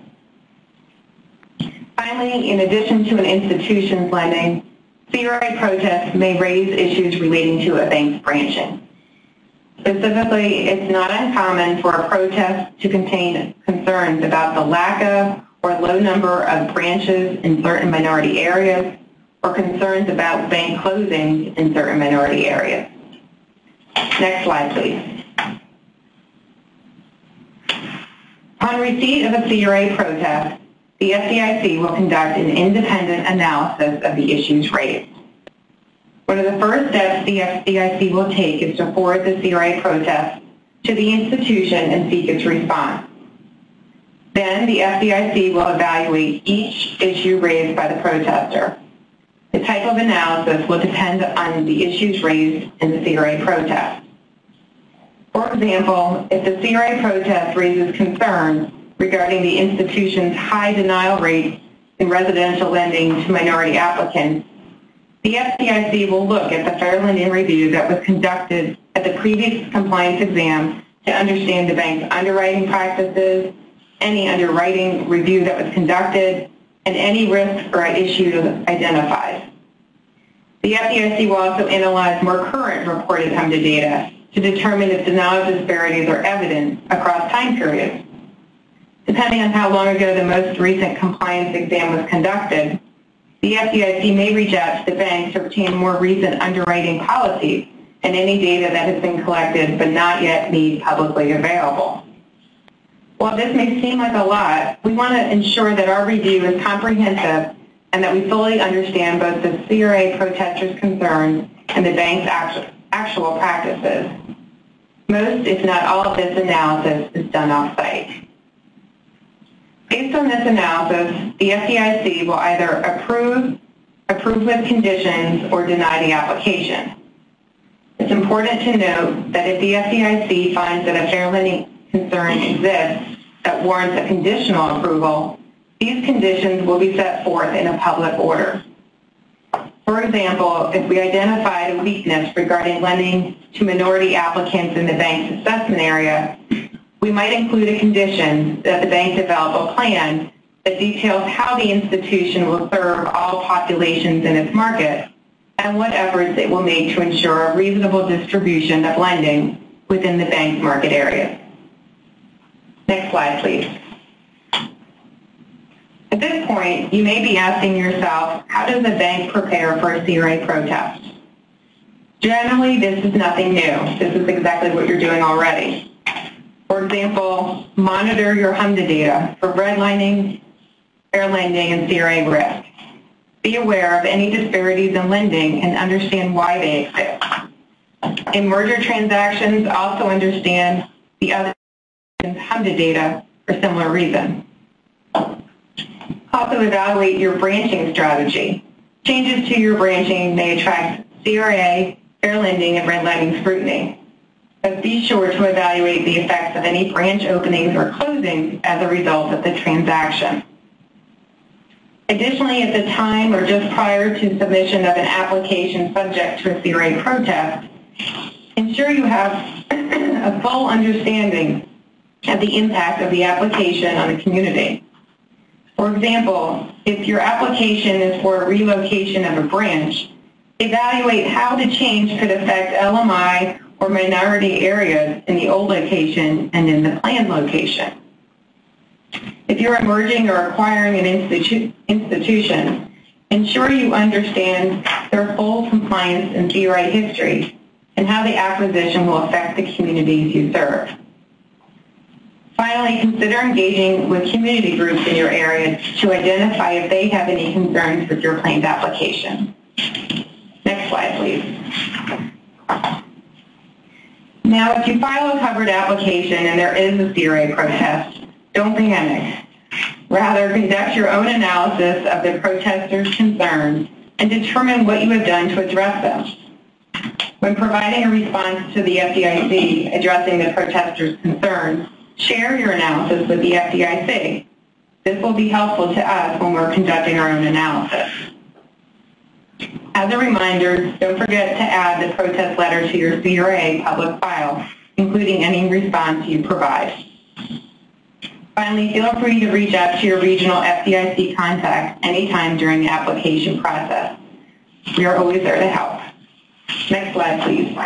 Finally, in addition to an institution's lending, CRA protests may raise issues relating to a bank's branching. Specifically, it's not uncommon for a protest to contain concerns about the lack of or low number of branches in certain minority areas, or concerns about bank closings in certain minority areas. Next slide, please. Upon receipt of a CRA protest, the FDIC will conduct an independent analysis of the issues raised. One of the first steps the FDIC will take is to forward the CRA protest to the institution and seek its response. Then the FDIC will evaluate each issue raised by the protester. The type of analysis will depend on the issues raised in the CRA protest. For example, if the CRA protest raises concerns regarding the institution's high denial rates in residential lending to minority applicants, the FDIC will look at the Fair Lending Review that was conducted at the previous compliance exam to understand the bank's underwriting practices, any underwriting review that was conducted, and any risks or issues identified. The FDIC will also analyze more current reported HMDA data to determine if denial disparities are evident across time periods. Depending on how long ago the most recent compliance exam was conducted, the FDIC may reach out to the bank to obtain more recent underwriting policies and any data that has been collected but not yet made publicly available. While this may seem like a lot, we want to ensure that our review is comprehensive and that we fully understand both the CRA protesters' concerns and the bank's actual practices. Most, if not all, of this analysis is done off-site. Based on this analysis, the FDIC will either approve with conditions, or deny the application. It's important to note that if the FDIC finds that a fair lending concern exists that warrants a conditional approval, these conditions will be set forth in a public order. For example, if we identified a weakness regarding lending to minority applicants in the bank's assessment area, we might include a condition that the bank develop a plan that details how the institution will serve all populations in its market and what efforts it will make to ensure a reasonable distribution of lending within the bank's market areas. Next slide, please. At this point, you may be asking yourself, how does a bank prepare for a CRA protest? Generally, this is nothing new. This is exactly what you're doing already. For example, monitor your HMDA data for redlining, fair lending, and CRA risk. Be aware of any disparities in lending and understand why they exist. In merger transactions, also understand the other HMDA data for similar reasons. Also evaluate your branching strategy. Changes to your branching may attract CRA, fair lending, and redlining scrutiny. But be sure to evaluate the effects of any branch openings or closings as a result of the transaction. Additionally, at the time or just prior to submission of an application subject to a CRA protest, ensure you have a full understanding of the impact of the application on the community. For example, if your application is for a relocation of a branch, evaluate how the change could affect LMI or minority areas in the old location and in the planned location. If you're merging or acquiring an institution, ensure you understand their full compliance and CRA history and how the acquisition will affect the communities you serve. Finally, consider engaging with community groups in your area to identify if they have any concerns with your claims application. Next slide, please. Now, if you file a covered application and there is a CRA protest, don't panic. Rather, conduct your own analysis of the protesters' concerns and determine what you have done to address them. When providing a response to the FDIC addressing the protesters' concerns, share your analysis with the FDIC. This will be helpful to us when we're conducting our own analysis. As a reminder, don't forget to add the protest letter to your CRA public file, including any response you provide. Finally, feel free to reach out to your regional FDIC contact anytime during the application process. We are always there to help. Next slide, please.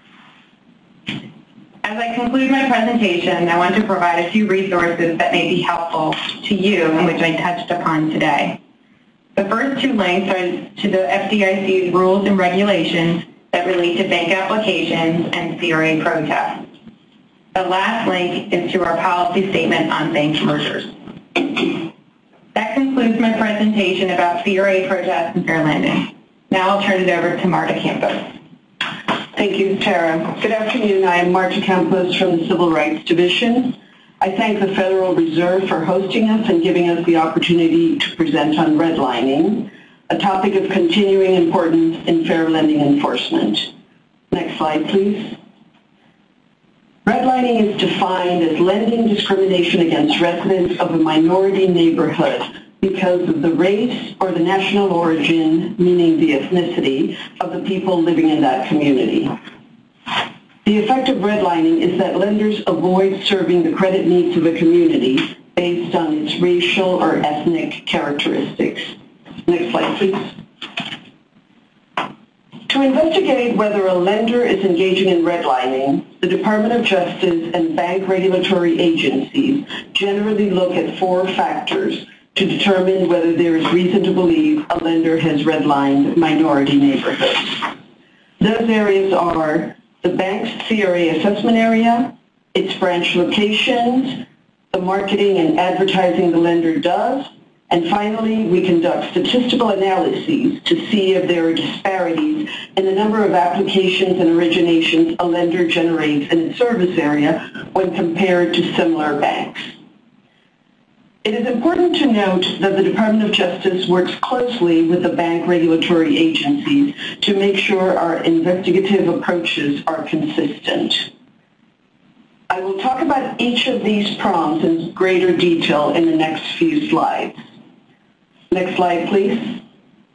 As I conclude my presentation, I want to provide a few resources that may be helpful to you and which I touched upon today. The first two links are to the FDIC's rules and regulations that relate to bank applications and CRA protests. The last link is to our policy statement on bank mergers. That concludes my presentation about CRA protests and fair lending. Now I'll turn it over to Marta Campos. Thank you, Tara. Good afternoon. I am Marta Campos from the Civil Rights Division. I thank the Federal Reserve for hosting us and giving us the opportunity to present on redlining, a topic of continuing importance in fair lending enforcement. Next slide, please. Redlining is defined as lending discrimination against residents of a minority neighborhood because of the race or the national origin, meaning the ethnicity, of the people living in that community. The effect of redlining is that lenders avoid serving the credit needs of a community based on its racial or ethnic characteristics. Next slide, please. To investigate whether a lender is engaging in redlining, the Department of Justice and bank regulatory agencies generally look at 4 factors to determine whether there is reason to believe a lender has redlined minority neighborhoods. Those areas are the bank's CRA assessment area, its branch locations, the marketing and advertising the lender does, and finally, we conduct statistical analyses to see if there are disparities in the number of applications and originations a lender generates in its service area when compared to similar banks. It is important to note that the Department of Justice works closely with the bank regulatory agencies to make sure our investigative approaches are consistent. I will talk about each of these prongs in greater detail in the next few slides. Next slide, please.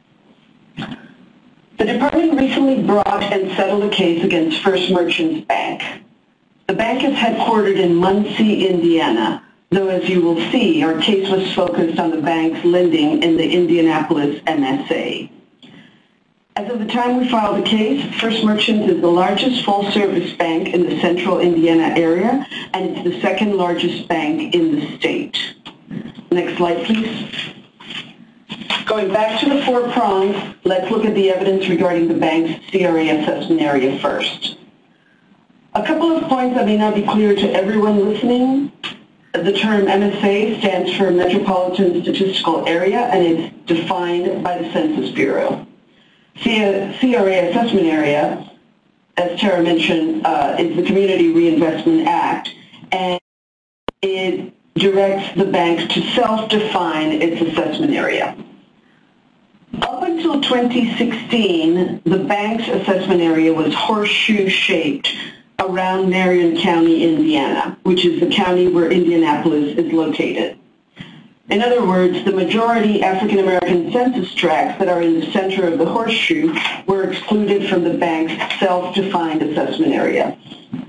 The department recently brought and settled a case against First Merchants Bank. The bank is headquartered in Muncie, Indiana, though as you will see, our case was focused on the bank's lending in the Indianapolis MSA. As of the time we filed the case, First Merchants is the largest full-service bank in the central Indiana area, and it's the second largest bank in the state. Next slide, please. Going back to the 4 prongs, let's look at the evidence regarding the bank's CRA assessment area first. A couple of points that may not be clear to everyone listening. The term MSA stands for Metropolitan Statistical Area, and it's defined by the Census Bureau. CRA assessment area, as Tara mentioned, is the Community Reinvestment Act, and it directs the bank to self-define its assessment area. Up until 2016, the bank's assessment area was horseshoe-shaped around Marion County, Indiana, which is the county where Indianapolis is located. In other words, the majority African American census tracts that are in the center of the horseshoe were excluded from the bank's self-defined assessment area.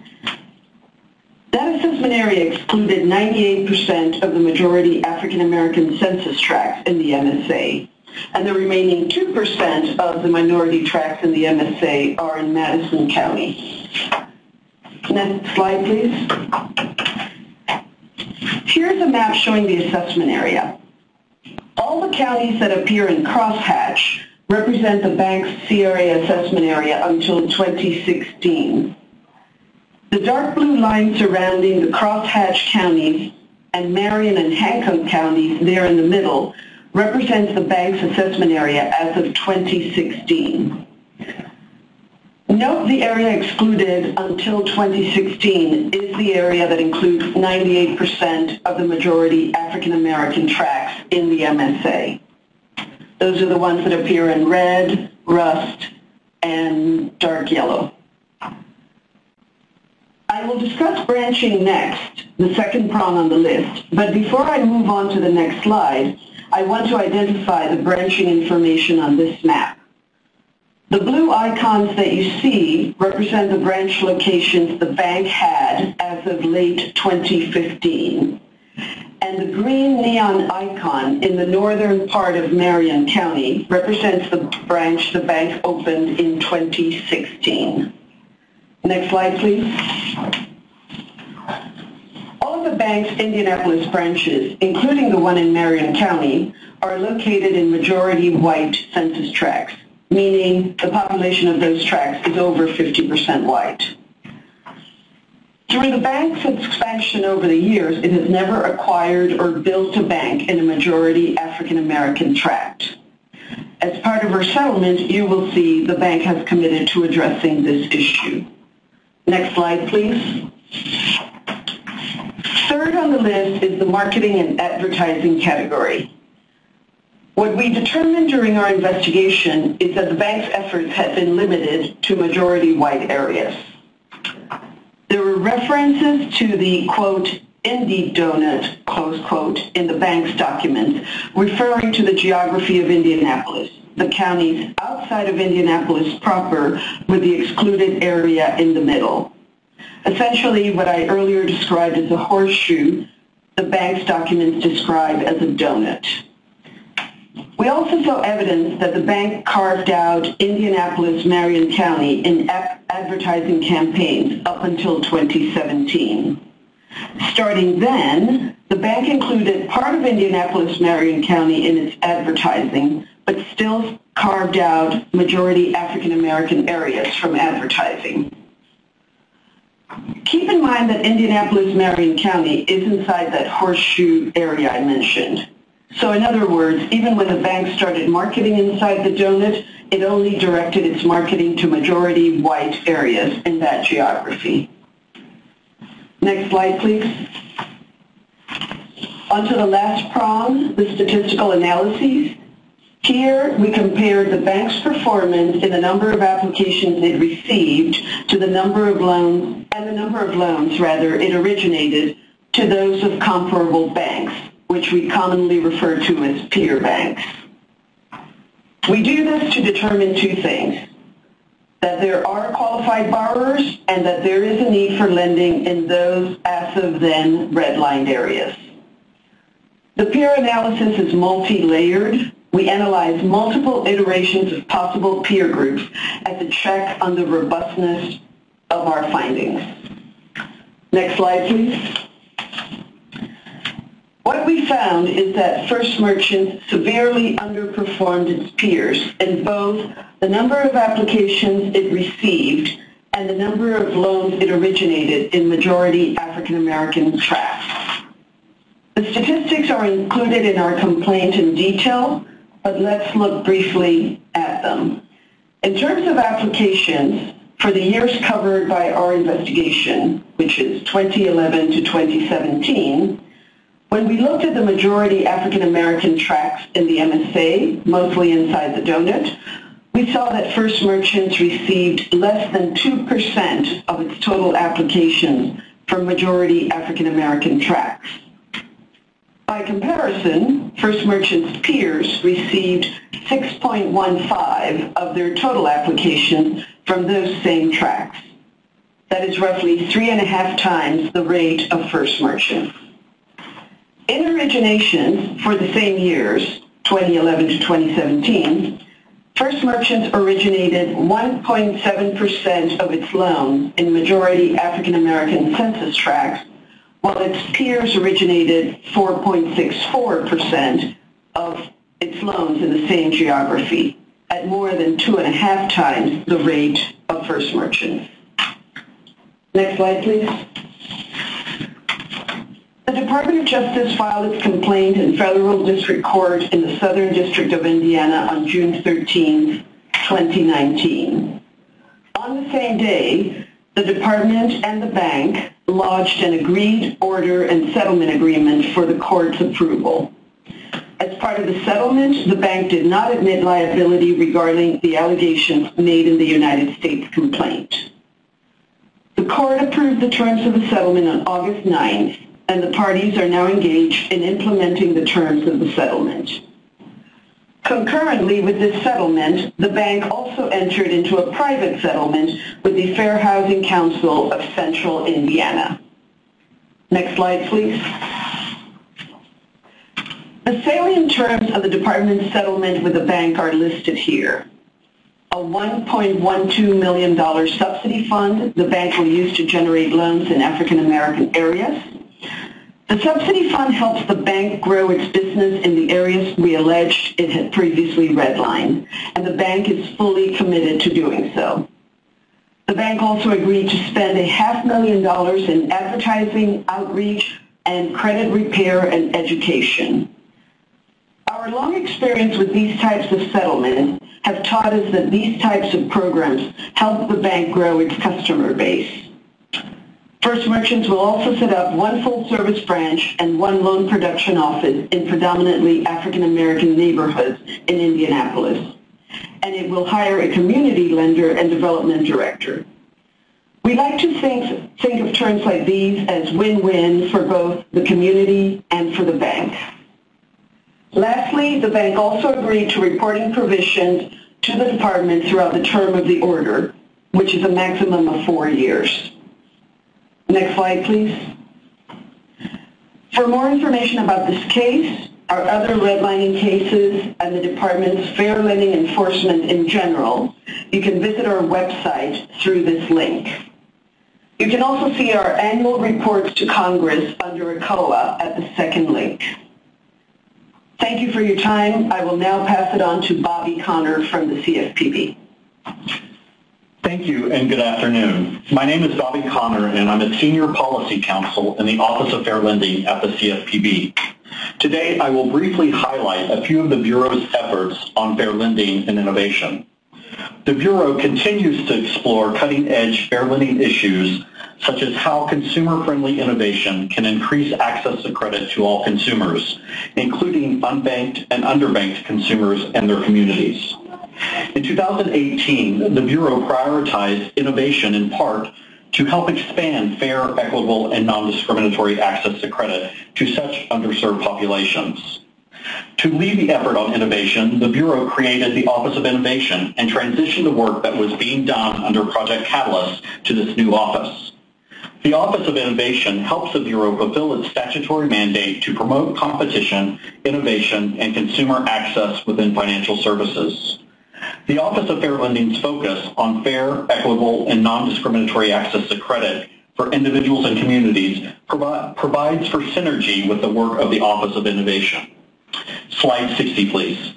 That assessment area excluded 98% of the majority African American census tracts in the MSA, and the remaining 2% of the minority tracts in the MSA are in Madison County. Next slide, please. Here's a map showing the assessment area. All the counties that appear in crosshatch represent the bank's CRA assessment area until 2016. The dark blue line surrounding the crosshatch counties and Marion and Hancock counties there in the middle represents the bank's assessment area as of 2016. Note the area excluded until 2016 is the area that includes 98% of the majority African American tracts in the MSA. Those are the ones that appear in red, rust, and dark yellow. I will discuss branching next, the second prong on the list, but before I move on to the next slide, I want to identify the branching information on this map. The blue icons that you see represent the branch locations the bank had as of late 2015. And the green neon icon in the northern part of Marion County represents the branch the bank opened in 2016. Next slide, please. All of the bank's Indianapolis branches, including the one in Marion County, are located in majority white census tracts, meaning the population of those tracts is over 50% white. Through the bank's expansion over the years, it has never acquired or built a bank in a majority African American tract. As part of our settlement, you will see the bank has committed to addressing this issue. Next slide, please. Third on the list is the marketing and advertising category. What we determined during our investigation is that the bank's efforts had been limited to majority white areas. There were references to the, quote, indie donut, close quote, in the bank's documents, referring to the geography of Indianapolis, the counties outside of Indianapolis proper with the excluded area in the middle. Essentially, what I earlier described as a horseshoe, the bank's documents describe as a donut. We also saw evidence that the bank carved out Indianapolis, Marion County in advertising campaigns up until 2017. Starting then, the bank included part of Indianapolis, Marion County in its advertising, but still carved out majority African American areas from advertising. Keep in mind that Indianapolis, Marion County is inside that horseshoe area I mentioned. So in other words, even when the bank started marketing inside the donut, it only directed its marketing to majority white areas in that geography. Next slide, please. On to the last prong, the statistical analyses. Here we compared the bank's performance in the number of applications it received to the number of loans, it originated to those of comparable banks, which we commonly refer to as peer banks. We do this to determine two things: that there are qualified borrowers and that there is a need for lending in those as of then redlined areas. The peer analysis is multi-layered. We analyze multiple iterations of possible peer groups as a check on the robustness of our findings. Next slide, please. What we found is that First Merchants severely underperformed its peers in both the number of applications it received and the number of loans it originated in majority African American tracts. The statistics are included in our complaint in detail, but let's look briefly at them. In terms of applications, for the years covered by our investigation, which is 2011 to 2017, when we looked at the majority African American tracts in the MSA, mostly inside the donut, we saw that First Merchants received less than 2% of its total applications from majority African American tracts. By comparison, First Merchants' peers received 6.15 of their total applications from those same tracts. That is roughly 3.5 times the rate of First Merchants. In originations for the same years, 2011 to 2017, First Merchants originated 1.7% of its loans in majority African American census tracts, while its peers originated 4.64% of its loans in the same geography. at more than 2.5 times the rate of First Merchants. Next slide, please. The Department of Justice filed its complaint in Federal District Court in the Southern District of Indiana on June 13, 2019. On the same day, the department and the bank lodged an agreed order and settlement agreement for the court's approval. As part of the settlement, the bank did not admit liability regarding the allegations made in the United States complaint. The court approved the terms of the settlement on August 9th, and the parties are now engaged in implementing the terms of the settlement. Concurrently with this settlement, the bank also entered into a private settlement with the Fair Housing Council of Central Indiana. Next slide, please. The salient terms of the department's settlement with the bank are listed here. A $1.12 million subsidy fund the bank will use to generate loans in African American areas. The subsidy fund helps the bank grow its business in the areas we alleged it had previously redlined, and the bank is fully committed to doing so. The bank also agreed to spend $500,000 in advertising, outreach, and credit repair and education. Our long experience with these types of settlements have taught us that these types of programs help the bank grow its customer base. First Merchants will also set up one full-service branch and one loan production office in predominantly African American neighborhoods in Indianapolis, and it will hire a community lender and development director. We like to think of terms like these as win-win for both the community and for the bank. Lastly, the bank also agreed to reporting provisions to the department throughout the term of the order, which is a maximum of 4 years. Next slide, please. For more information about this case, our other redlining cases, and the department's fair lending enforcement in general, you can visit our website through this link. You can also see our annual reports to Congress under ACOA at the second link. Thank you for your time. I will now pass it on to Bobby Connor from the CFPB. Thank you and good afternoon. My name is Bobby Connor and I'm a Senior Policy Counsel in the Office of Fair Lending at the CFPB. Today I will briefly highlight a few of the Bureau's efforts on fair lending and innovation. The Bureau continues to explore cutting-edge fair lending issues such as how consumer-friendly innovation can increase access to credit to all consumers, including unbanked and underbanked consumers and their communities. In 2018, the Bureau prioritized innovation in part to help expand fair, equitable, and non-discriminatory access to credit to such underserved populations. To lead the effort on innovation, the Bureau created the Office of Innovation and transitioned the work that was being done under Project Catalyst to this new office. The Office of Innovation helps the Bureau fulfill its statutory mandate to promote competition, innovation, and consumer access within financial services. The Office of Fair Lending's focus on fair, equitable, and non-discriminatory access to credit for individuals and communities provides for synergy with the work of the Office of Innovation. Slide 60, please.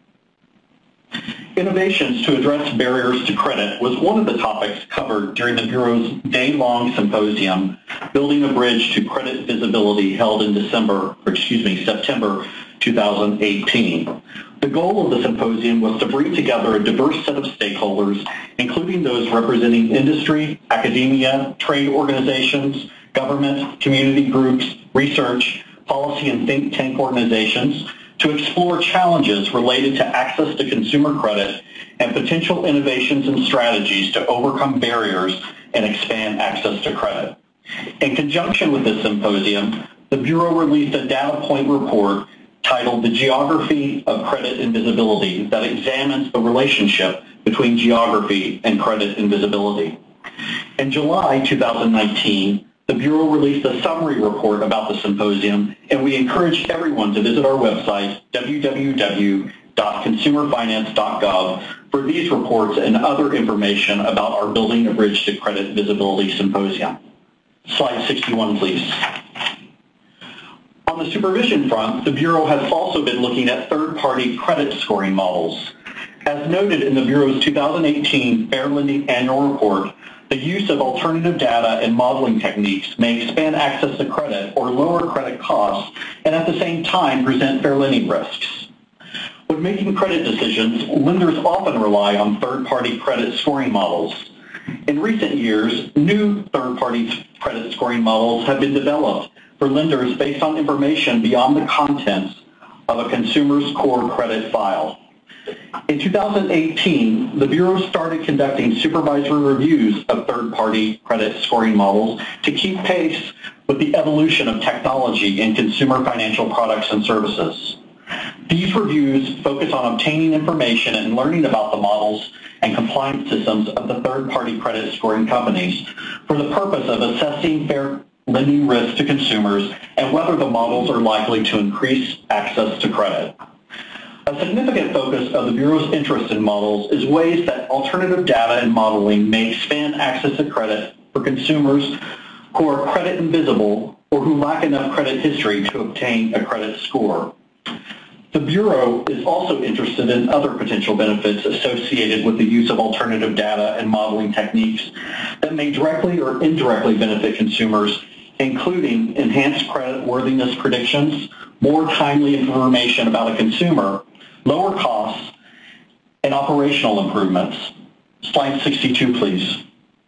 Innovations to address barriers to credit was one of the topics covered during the Bureau's day-long symposium, Building a Bridge to Credit Visibility, held in September 2018. The goal of the symposium was to bring together a diverse set of stakeholders, including those representing industry, academia, trade organizations, government, community groups, research, policy and think tank organizations, to explore challenges related to access to consumer credit and potential innovations and strategies to overcome barriers and expand access to credit. In conjunction with this symposium, the Bureau released a data point report titled The Geography of Credit Invisibility that examines the relationship between geography and credit invisibility. In July 2019, the Bureau released a summary report about the symposium, and we encourage everyone to visit our website, www.consumerfinance.gov, for these reports and other information about our Building a Bridge to Credit Visibility Symposium. Slide 61, please. On the supervision front, the Bureau has also been looking at third-party credit scoring models. As noted in the Bureau's 2018 Fair Lending Annual Report, the use of alternative data and modeling techniques may expand access to credit or lower credit costs and at the same time present fair lending risks. When making credit decisions, lenders often rely on third-party credit scoring models. In recent years, new third-party credit scoring models have been developed for lenders based on information beyond the contents of a consumer's core credit file. In 2018, the Bureau started conducting supervisory reviews of third-party credit scoring models to keep pace with the evolution of technology in consumer financial products and services. These reviews focus on obtaining information and learning about the models and compliance systems of the third-party credit scoring companies for the purpose of assessing fair lending risk to consumers and whether the models are likely to increase access to credit. A significant focus of the Bureau's interest in models is ways that alternative data and modeling may expand access to credit for consumers who are credit invisible or who lack enough credit history to obtain a credit score. The Bureau is also interested in other potential benefits associated with the use of alternative data and modeling techniques that may directly or indirectly benefit consumers, including enhanced creditworthiness predictions, more timely information about a consumer, lower costs, and operational improvements. Slide 62, please.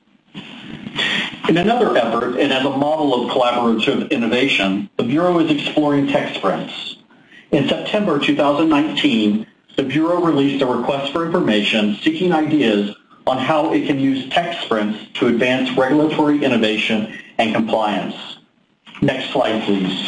In another effort, and as a model of collaborative innovation, the Bureau is exploring tech sprints. In September 2019, the Bureau released a request for information seeking ideas on how it can use tech sprints to advance regulatory innovation and compliance. Next slide, please.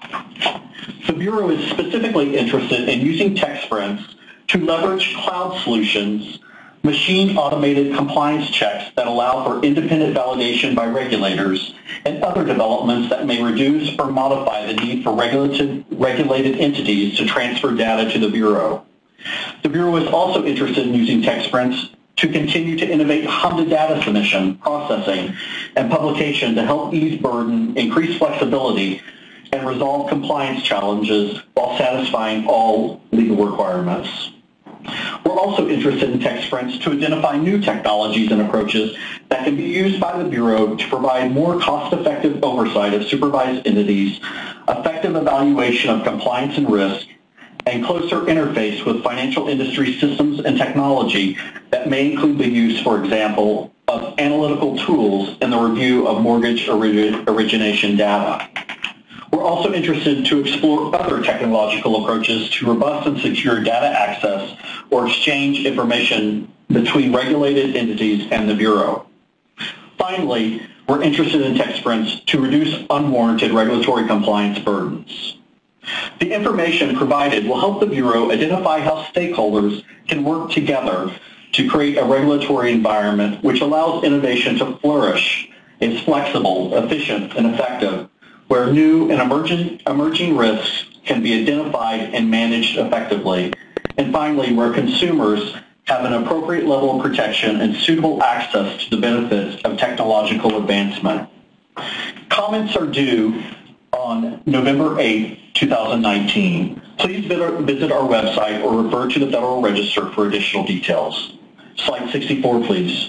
The Bureau is specifically interested in using tech sprints to leverage cloud solutions, machine automated compliance checks that allow for independent validation by regulators, and other developments that may reduce or modify the need for regulated entities to transfer data to the Bureau. The Bureau is also interested in using tech sprints to continue to innovate HMDA data submission, processing, and publication to help ease burden, increase flexibility, and resolve compliance challenges while satisfying all legal requirements. We're also interested in tech sprints to identify new technologies and approaches that can be used by the Bureau to provide more cost-effective oversight of supervised entities, effective evaluation of compliance and risk, and closer interface with financial industry systems and technology that may include the use, for example, of analytical tools in the review of mortgage origination data. We're also interested to explore other technological approaches to robust and secure data access or exchange information between regulated entities and the Bureau. Finally, we're interested in tech sprints to reduce unwarranted regulatory compliance burdens. The information provided will help the Bureau identify how stakeholders can work together to create a regulatory environment which allows innovation to flourish, is flexible, efficient, and effective, where new and emerging risks can be identified and managed effectively, and finally, where consumers have an appropriate level of protection and suitable access to the benefits of technological advancement. Comments are due on November 8, 2019. Please visit our website or refer to the Federal Register for additional details. Slide 64, please.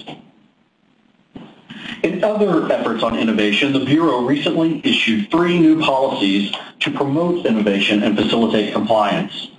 In other efforts on innovation, the Bureau recently issued 3 new policies to promote innovation and facilitate compliance.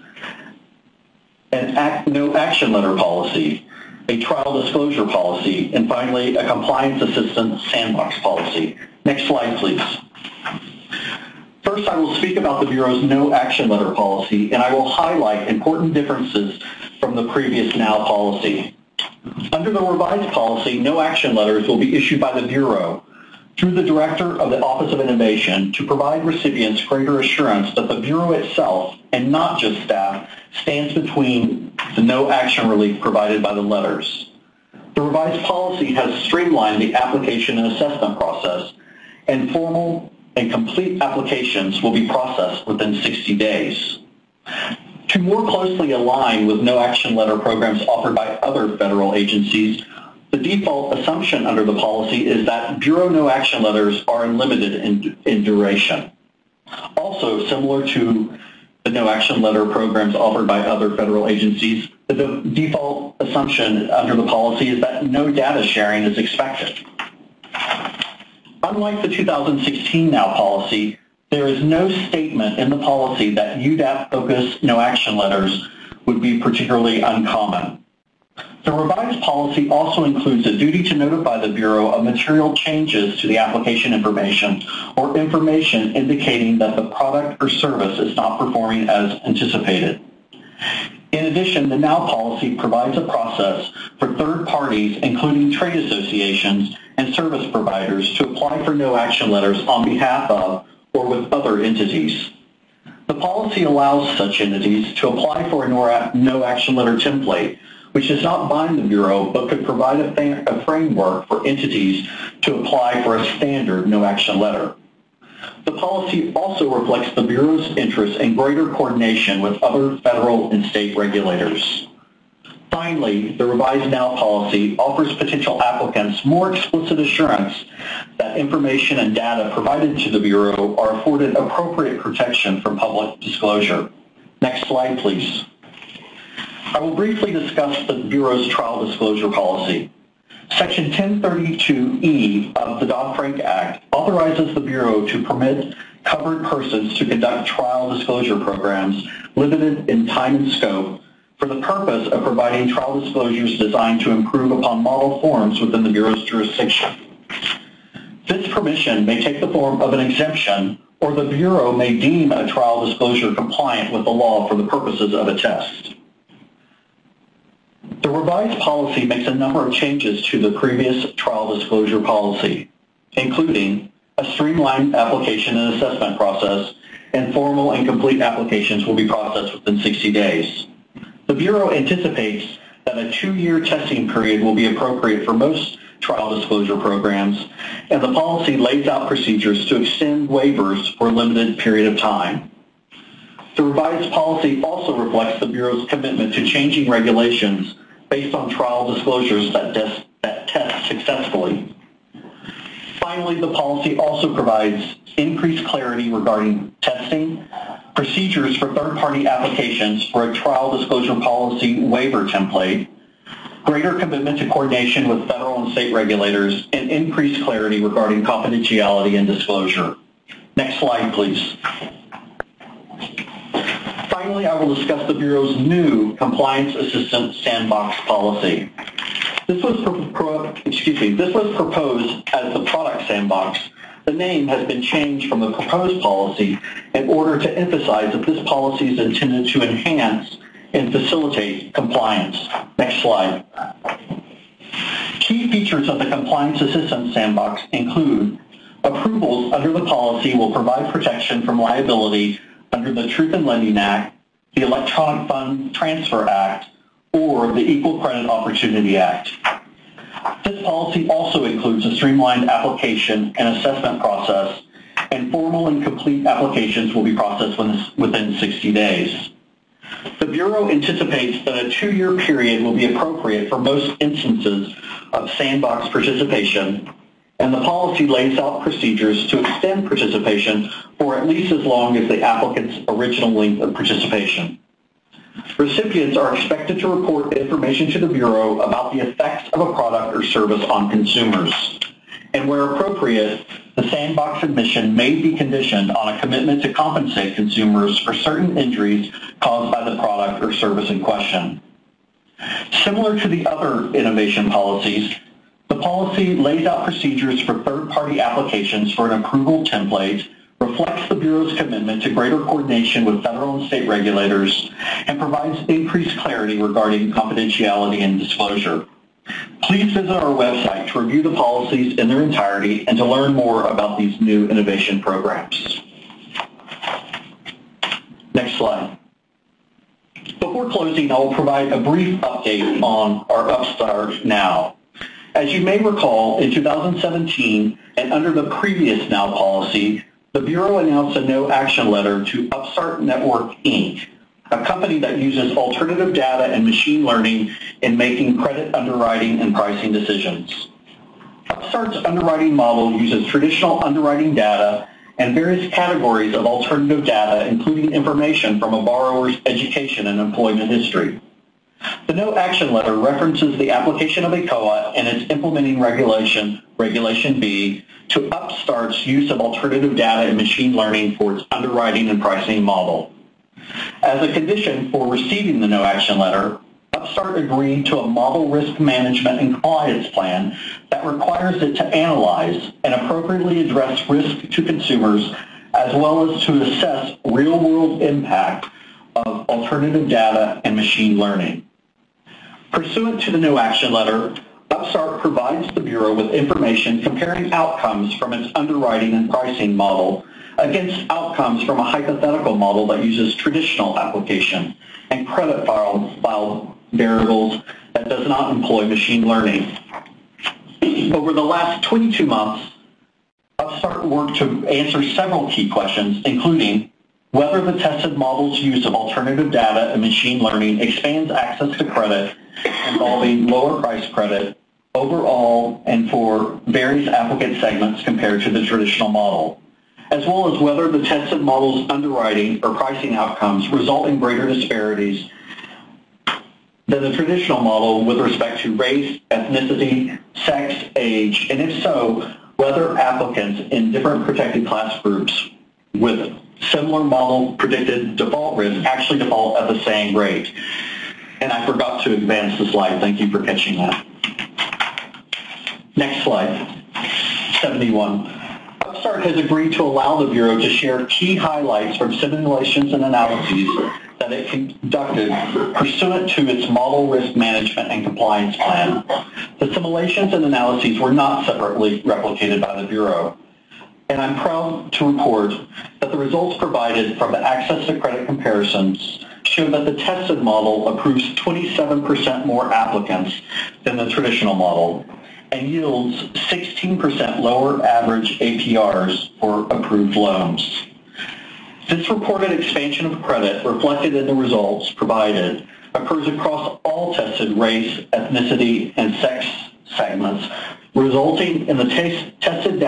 An no action letter policy, a trial disclosure policy, and finally, a compliance assistance sandbox policy. Next slide, please. First, I will speak about the Bureau's no action letter policy, and I will highlight important differences from the previous NOW policy. Under the revised policy, no action letters will be issued by the Bureau through the Director of the Office of Innovation to provide recipients greater assurance that the Bureau itself, and not just staff, stands between the no action relief provided by the letters. The revised policy has streamlined the application and assessment process, and formal and complete applications will be processed within 60 days. To more closely align with no action letter programs offered by other federal agencies, the default assumption under the policy is that Bureau no action letters are unlimited in duration. Also, similar to the no action letter programs offered by other federal agencies, the default assumption under the policy is that no data sharing is expected. Unlike the 2016 NOW policy, there is no statement in the policy that UDAP-focused no action letters would be particularly uncommon. The revised policy also includes a duty to notify the Bureau of material changes to the application information or information indicating that the product or service is not performing as anticipated. In addition, the NOW policy provides a process for third parties, including trade associations and service providers, to apply for no action letters on behalf of or with other entities. The policy allows such entities to apply for a no action letter template, which does not bind the Bureau but could provide a framework for entities to apply for a standard no action letter. The policy also reflects the Bureau's interest in greater coordination with other federal and state regulators. Finally, the revised NOW policy offers potential applicants more explicit assurance that information and data provided to the Bureau are afforded appropriate protection from public disclosure. Next slide, please. I will briefly discuss the Bureau's trial disclosure policy. Section 1032E of the Dodd-Frank Act authorizes the Bureau to permit covered persons to conduct trial disclosure programs limited in time and scope for the purpose of providing trial disclosures designed to improve upon model forms within the Bureau's jurisdiction. This permission may take the form of an exemption, or the Bureau may deem a trial disclosure compliant with the law for the purposes of a test. The revised policy makes a number of changes to the previous trial disclosure policy, including a streamlined application and assessment process, and formal and complete applications will be processed within 60 days. The Bureau anticipates that a 2-year testing period will be appropriate for most trial disclosure programs, and the policy lays out procedures to extend waivers for a limited period of time. The revised policy also reflects the Bureau's commitment to changing regulations based on trial disclosures that test successfully. Finally, the policy also provides increased clarity regarding testing, procedures for third-party applications for a trial disclosure policy waiver template, greater commitment to coordination with federal and state regulators, and increased clarity regarding confidentiality and disclosure. Next slide, please. Finally, I will discuss the Bureau's new Compliance Assistant Sandbox policy. This was proposed as the Product Sandbox. The name has been changed from the proposed policy in order to emphasize that this policy is intended to enhance and facilitate compliance. Next slide. Key features of the Compliance Assistance Sandbox include approvals under the policy will provide protection from liability under the Truth in Lending Act, the Electronic Fund Transfer Act, or the Equal Credit Opportunity Act. This policy also includes a streamlined application and assessment process, and formal and complete applications will be processed within 60 days. The Bureau anticipates that a 2-year period will be appropriate for most instances of sandbox participation, and the policy lays out procedures to extend participation for at least as long as the applicant's original length of participation. Recipients are expected to report information to the Bureau about the effects of a product or service on consumers, and where appropriate, the sandbox admission may be conditioned on a commitment to compensate consumers for certain injuries caused by the product or service in question. Similar to the other innovation policies, the policy lays out procedures for third-party applications for an approval template, reflects the Bureau's commitment to greater coordination with federal and state regulators, and provides increased clarity regarding confidentiality and disclosure. Please visit our website to review the policies in their entirety and to learn more about these new innovation programs. Next slide. Before closing, I will provide a brief update on our Upstart Now. As you may recall, in 2017, and under the previous NOW policy, the Bureau announced a no action letter to Upstart Network, Inc., a company that uses alternative data and machine learning in making credit underwriting and pricing decisions. Upstart's underwriting model uses traditional underwriting data and various categories of alternative data, including information from a borrower's education and employment history. The no action letter references the application of ECOA and its implementing regulation, Regulation B, to Upstart's use of alternative data and machine learning for its underwriting and pricing model. As a condition for receiving the no action letter, Upstart agreed to a model risk management and compliance plan that requires it to analyze and appropriately address risk to consumers, as well as to assess real-world impact of alternative data and machine learning. Pursuant to the no action letter, Upstart provides the Bureau with information comparing outcomes from its underwriting and pricing model against outcomes from a hypothetical model that uses traditional application and credit file variables that does not employ machine learning. Over the last 22 months, Upstart worked to answer several key questions, including whether the tested model's use of alternative data and machine learning expands access to credit involving lower price credit overall and for various applicant segments compared to the traditional model, as well as whether the tested model's underwriting or pricing outcomes result in greater disparities than the traditional model with respect to race, ethnicity, sex, age, and if so, whether applicants in different protected class groups with similar model predicted default risk actually default at the same rate. And I forgot to advance the slide. Thank you for catching that. Next slide, 71. Upstart has agreed to allow the Bureau to share key highlights from simulations and analyses that it conducted pursuant to its model risk management and compliance plan. The simulations and analyses were not separately replicated by the Bureau. And I'm proud to report that the results provided from the access to credit comparisons show that the tested model approves 27% more applicants than the traditional model and yields 16% lower average APRs for approved loans. This reported expansion of credit reflected in the results provided occurs across all tested race, ethnicity, and sex segments, resulting in the tested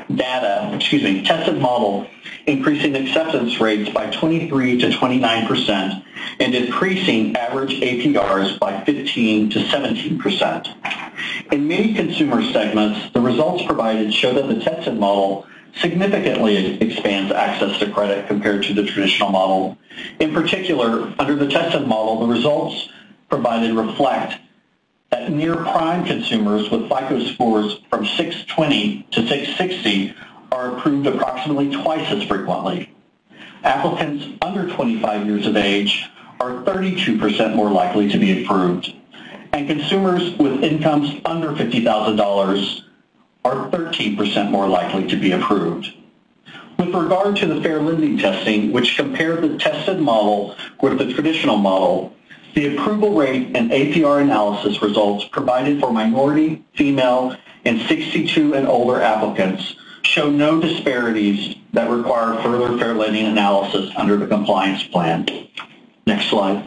model increasing acceptance rates by 23 to 29% and increasing average APRs by 15 to 17%. In many consumer segments, the results provided show that the tested model significantly expands access to credit compared to the traditional model. In particular, under the tested model, the results provided reflect that near-prime consumers with FICO scores from 620 to 660 are approved approximately twice as frequently. Applicants under 25 years of age are 32% more likely to be approved, and consumers with incomes under $50,000 are 13% more likely to be approved. With regard to the fair lending testing, which compared the tested model with the traditional model, the approval rate and APR analysis results provided for minority, female, and 62 and older applicants show no disparities that require further fair lending analysis under the compliance plan. Next slide.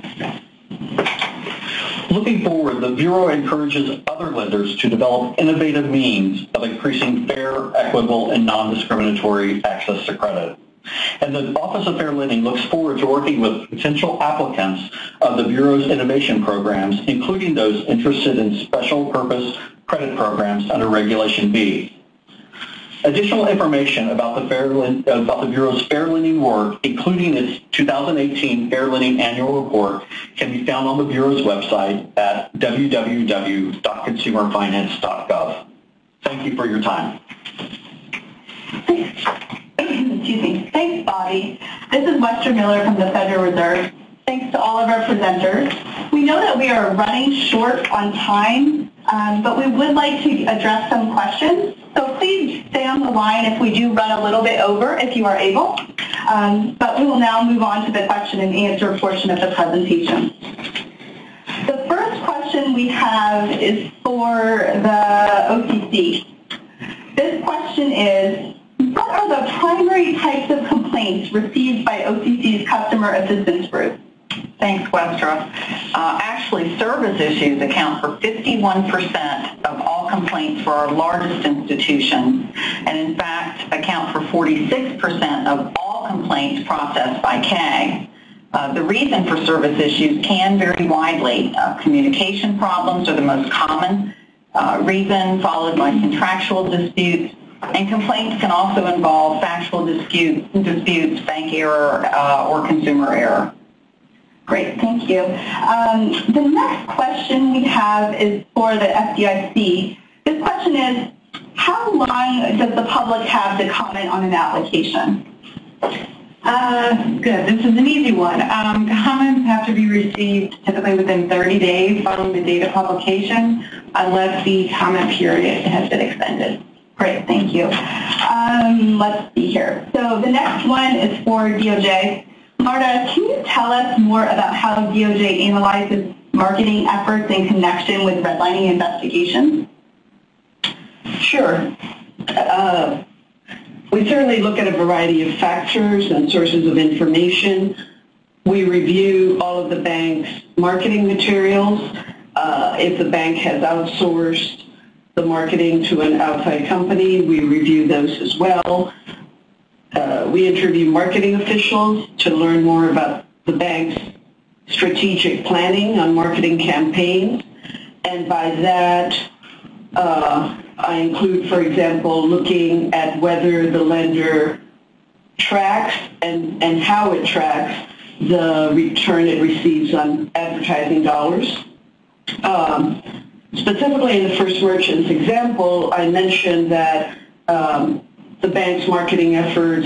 Looking forward, the Bureau encourages other lenders to develop innovative means of increasing fair, equitable, and non-discriminatory access to credit. And the Office of Fair Lending looks forward to working with potential applicants of the Bureau's innovation programs, including those interested in special purpose credit programs under Regulation B. Additional information about the Bureau's fair lending work, including its 2018 Fair Lending Annual Report, can be found on the Bureau's website at www.consumerfinance.gov. Thank you for your time. Excuse me. Thanks, Bobby. This is Wester Miller from the Federal Reserve. Thanks to all of our presenters. We know that we are running short on time, but we would like to address some questions. So please stay on the line if we do run a little bit over, if you are able. But we will now move on to the question and answer portion of the presentation. The first question we have is for the OCC. This question is, what are the primary types of complaints received by OCC's Customer Assistance Group? Thanks, Westra. Actually, service issues account for 51% of all complaints for our largest institutions, and in fact account for 46% of all complaints processed by CAG. The reason for service issues can vary widely. Communication problems are the most common reason, followed by contractual disputes, and complaints can also involve factual disputes, bank error, or consumer error. Great, thank you. The next question we have is for the FDIC. This question is, how long does the public have to comment on an application? Good. This is an easy one. Comments have to be received typically within 30 days following the date of publication, unless the comment period has been extended. Great, thank you. Let's see here. So the next one is for DOJ. Marta, can you tell us more about how DOJ analyzes marketing efforts in connection with redlining investigations? Sure. We certainly look at a variety of factors and sources of information. We review all of the bank's marketing materials. If the bank has outsourced the marketing to an outside company, we review those as well. We interview marketing officials to learn more about the bank's strategic planning on marketing campaigns. And by that, I include, for example, looking at whether the lender tracks and how it tracks the return it receives on advertising dollars. Specifically in the First Merchants example, I mentioned that the bank's marketing efforts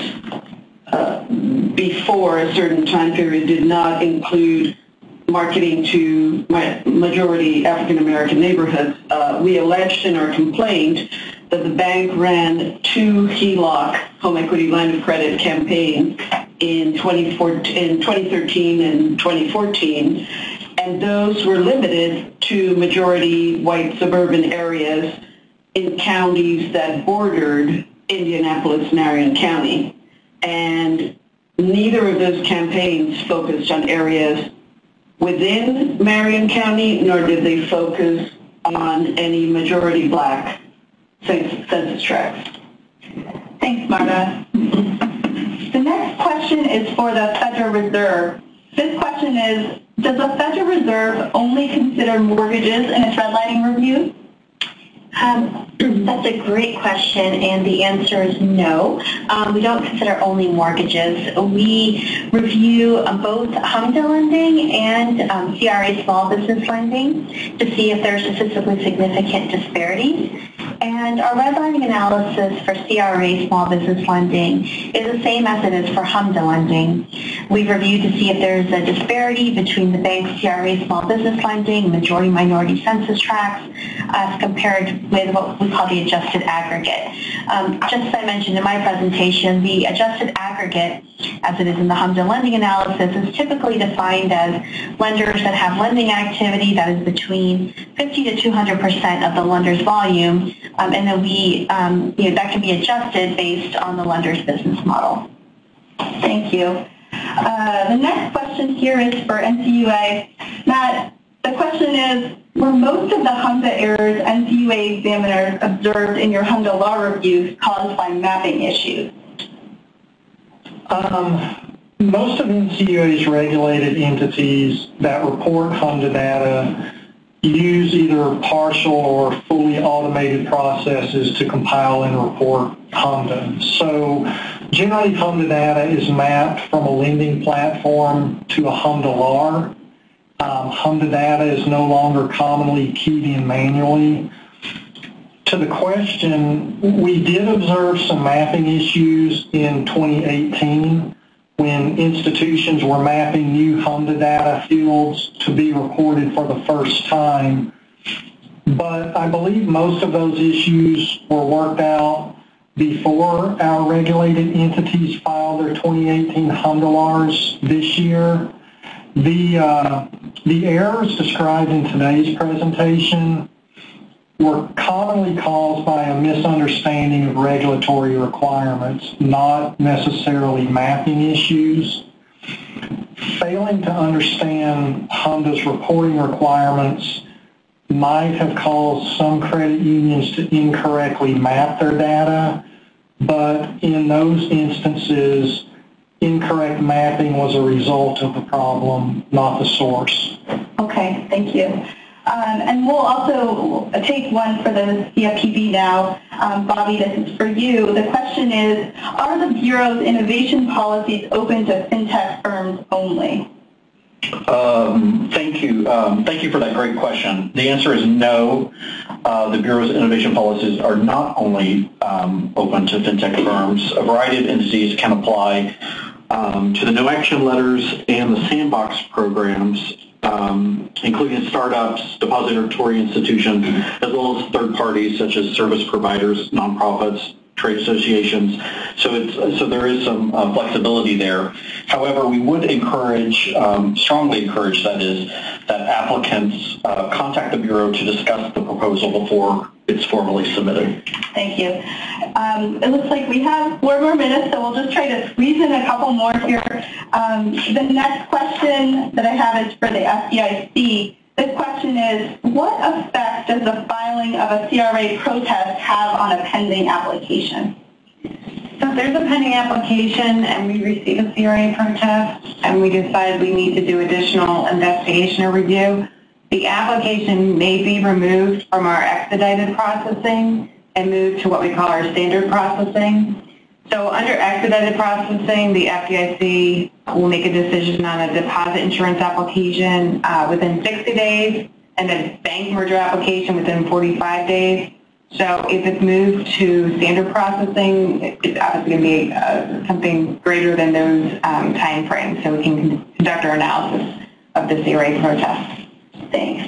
before a certain time period did not include marketing to majority African American neighborhoods. We alleged in our complaint that the bank ran 2 HELOC, home equity line of credit campaigns in 2013 and 2014, and those were limited to majority white suburban areas in counties that bordered Indianapolis, Marion County. And neither of those campaigns focused on areas within Marion County, nor did they focus on any majority black census tracts. Thanks, Marta. The next question is for the Federal Reserve. This question is, does the Federal Reserve only consider mortgages in its redlining review? That's a great question, and the answer is no. We don't consider only mortgages. We review both HMDA lending and CRA small business lending to see if there's statistically significant disparities. And our redlining analysis for CRA small business lending is the same as it is for HMDA lending. We've reviewed to see if there's a disparity between the bank's CRA small business lending, majority minority census tracts, as compared with what we call the adjusted aggregate. Just as I mentioned in my presentation, the adjusted aggregate, as it is in the HMDA lending analysis, is typically defined as lenders that have lending activity that is between 50 to 200% of the lender's volume, and then that can be adjusted based on the lender's business model. Thank you. The next question here is for NCUA. Matt, the question is, were most of the HMDA errors NCUA examiners observed in your HMDA law reviews caused by mapping issues? Most of NCUA's regulated entities that report HMDA data use either partial or fully automated processes to compile and report HMDA. So generally HMDA data is mapped from a lending platform to a HMDA LAR. HMDA data is no longer commonly keyed in manually. To the question, we did observe some mapping issues in 2018 when institutions were mapping new HMDA data fields to be reported for the first time. But I believe most of those issues were worked out before our regulated entities filed their 2018 HMDA LARs this year. The errors described in today's presentation were commonly caused by a misunderstanding of regulatory requirements, not necessarily mapping issues. Failing to understand HMDA's reporting requirements might have caused some credit unions to incorrectly map their data, but in those instances, incorrect mapping was a result of the problem, not the source. Okay, thank you. And we'll also take one for the CFPB now. Bobby, this is for you. The question is, are the Bureau's innovation policies open to fintech firms only? Thank you. Thank you for that great question. The answer is no. The Bureau's innovation policies are not only open to fintech firms. A variety of entities can apply to the no action letters and the sandbox programs, including startups, depository institutions, as well as third parties such as service providers, nonprofits, trade associations. So there is some flexibility there. However, we would encourage, strongly encourage that applicants contact the Bureau to discuss the proposal before it's formally submitted. Thank you. It looks like we have 4 more minutes, so we'll just try to squeeze in a couple more here. The next question that I have is for the FDIC. This question is, what effect does the filing of a CRA protest have on a pending application? So if there's a pending application and we receive a CRA protest and we decide we need to do additional investigation or review, the application may be removed from our expedited processing and moved to what we call our standard processing. So under expedited processing, the FDIC will make a decision on a deposit insurance application within 60 days and a bank merger application within 45 days. So if it's moved to standard processing, it's obviously going to be something greater than those time frames, so we can conduct our analysis of the CRA protest. Thanks.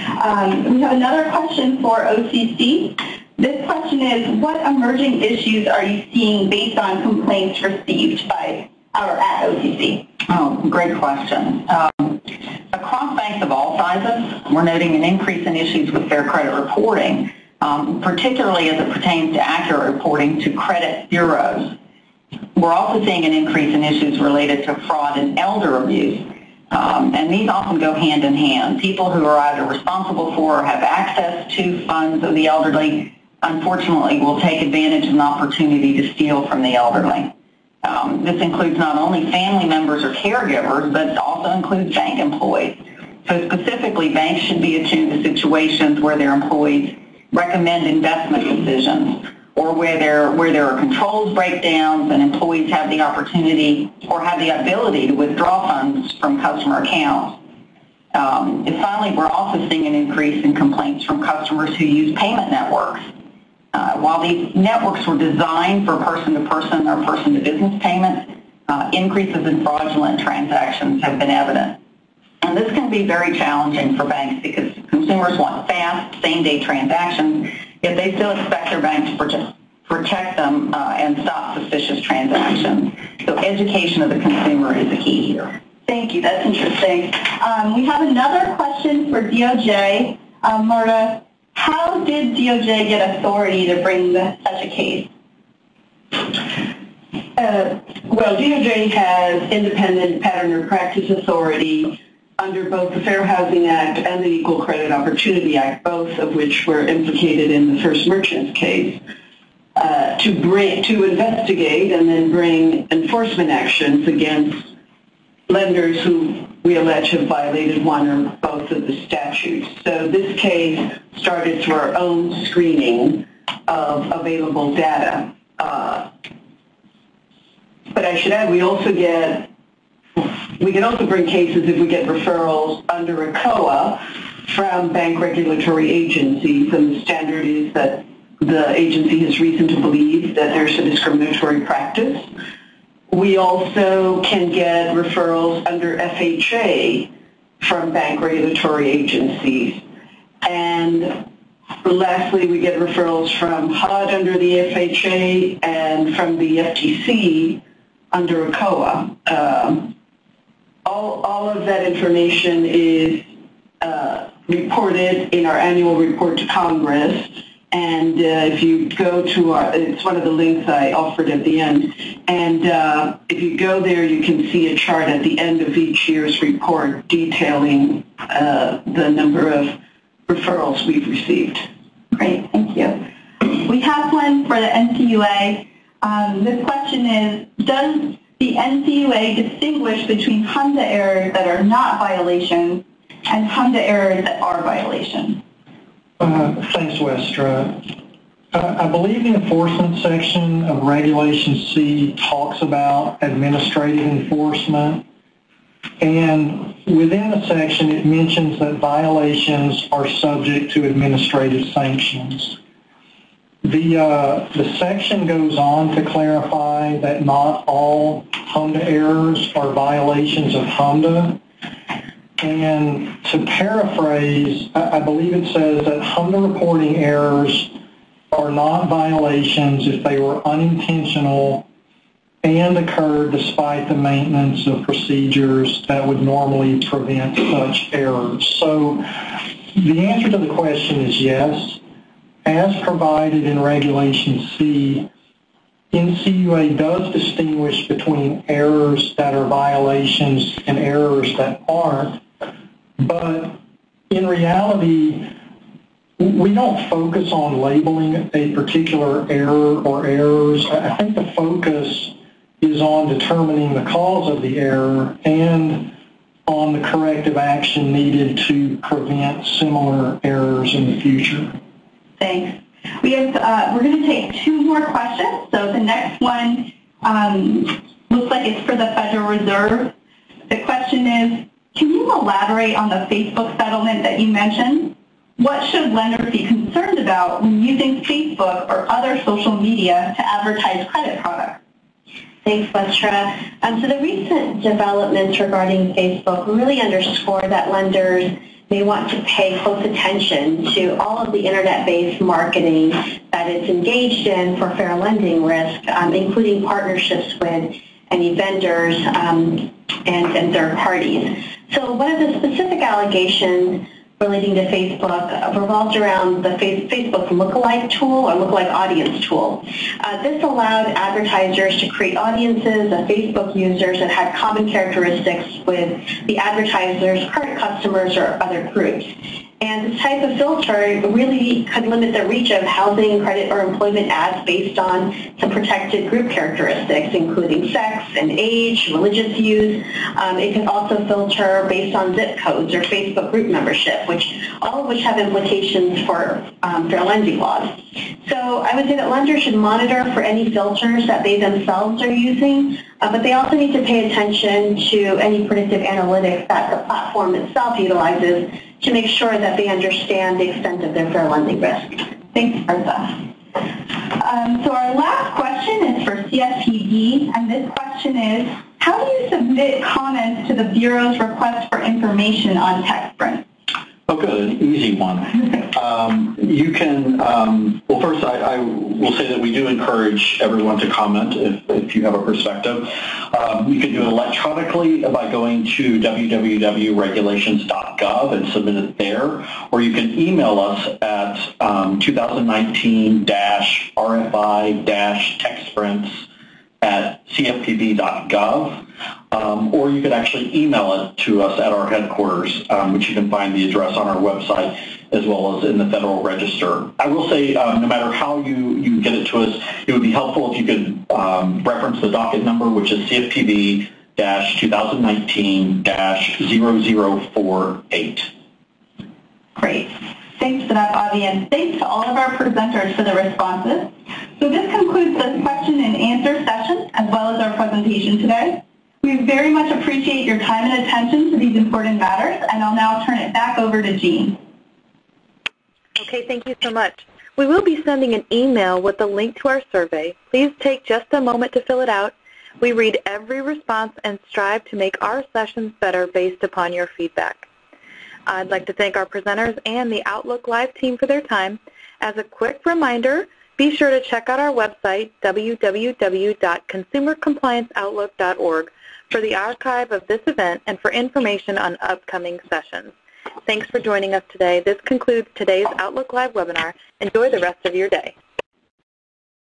We have another question for OCC. This question is, what emerging issues are you seeing based on complaints received by or at OCC? Oh, great question. Across banks of all sizes, we're noting an increase in issues with fair credit reporting, particularly as it pertains to accurate reporting to credit bureaus. We're also seeing an increase in issues related to fraud and elder abuse. And these often go hand in hand. People who are either responsible for or have access to funds of the elderly, unfortunately, will take advantage of an opportunity to steal from the elderly. This includes not only family members or caregivers, but it also includes bank employees. So specifically, banks should be attuned to situations where their employees recommend investment decisions, or where there are controls breakdowns and employees have the opportunity or have the ability to withdraw funds from customer accounts. And finally, we're also seeing an increase in complaints from customers who use payment networks. While these networks were designed for person-to-person or person-to-business payments, increases in fraudulent transactions have been evident. And this can be very challenging for banks because consumers want fast, same-day transactions, yet they still expect their bank to protect them and stop suspicious transactions. So education of the consumer is the key here. Thank you. That's interesting. We have another question for DOJ. Marta, how did DOJ get authority to bring such a case? Well, DOJ has independent pattern or practice authority under both the Fair Housing Act and the Equal Credit Opportunity Act, both of which were implicated in the First Merchants case, to investigate and then bring enforcement actions against lenders who we allege have violated one or both of the statutes. So this case started through our own screening of available data. But I should add, we can also bring cases if we get referrals under ECOA from bank regulatory agencies, and the standard is that the agency has reason to believe that there's a discriminatory practice. We also can get referrals under FHA from bank regulatory agencies. And lastly, we get referrals from HUD under the FHA and from the FTC under ECOA. All of that information is reported in our annual report to Congress. And if you go to it's one of the links I offered at the end. And if you go there, you can see a chart at the end of each year's report detailing the number of referrals we've received. Great, thank you. We have one for the NCUA. This question is, does the NCUA distinguish between HMDA errors that are not violations and HMDA errors that are violations? Thanks, Westra. I believe the enforcement section of Regulation C talks about administrative enforcement, and within the section it mentions that violations are subject to administrative sanctions. The section goes on to clarify that not all HMDA errors are violations of HMDA. And to paraphrase, I believe it says that HMDA reporting errors are not violations if they were unintentional and occurred despite the maintenance of procedures that would normally prevent such errors. So the answer to the question is yes. As provided in Regulation C, NCUA does distinguish between errors that are violations and errors that aren't, but in reality, we don't focus on labeling a particular error or errors. I think the focus is on determining the cause of the error and on the corrective action needed to prevent similar errors in the future. Thanks. We're going to take two more questions. So the next one looks like it's for the Federal Reserve. The question is, can you elaborate on the Facebook settlement that you mentioned? What should lenders be concerned about when using Facebook or other social media to advertise credit products? Thanks, Westra. So the recent developments regarding Facebook really underscore that lenders may want to pay close attention to all of the internet-based marketing that it's engaged in for fair lending risk, including partnerships with any vendors and third parties. So one of the specific allegations relating to Facebook revolves around the Facebook lookalike tool or lookalike audience tool. This allowed advertisers to create audiences of Facebook users that had common characteristics with the advertiser's current customers or other groups. And this type of filter really could limit the reach of housing, credit, or employment ads based on some protected group characteristics, including sex and age, religious views. It can also filter based on zip codes or Facebook group membership, all of which have implications for fair lending laws. So I would say that lenders should monitor for any filters that they themselves are using, but they also need to pay attention to any predictive analytics that the platform itself utilizes to make sure that they understand the extent of their fair lending risk. Thanks, Bertha. So our last question is for CFPB, and this question is, how do you submit comments to the Bureau's request for information on TechSprint? Oh, good, an easy one. You can, well, first I will say that we do encourage everyone to comment if you have a perspective. You can do it electronically by going to www.regulations.gov and submit it there, or you can email us at 2019-RFI-TechSprints@cfpb.gov, or you can actually email it to us at our headquarters, which you can find the address on our website as well as in the Federal Register. I will say, no matter how you get it to us, it would be helpful if you could reference the docket number, which is CFPB-2019-0048. Great. Thanks for that, Bobby, and thanks to all of our presenters for the responses. So this concludes the question and answer session, as well as our presentation today. We very much appreciate your time and attention to these important matters, and I'll now turn it back over to Jean. Okay, thank you so much. We will be sending an email with a link to our survey. Please take just a moment to fill it out. We read every response and strive to make our sessions better based upon your feedback. I'd like to thank our presenters and the Outlook Live team for their time. As a quick reminder, be sure to check out our website, www.consumercomplianceoutlook.org, for the archive of this event and for information on upcoming sessions. Thanks for joining us today. This concludes today's Outlook Live webinar. Enjoy the rest of your day.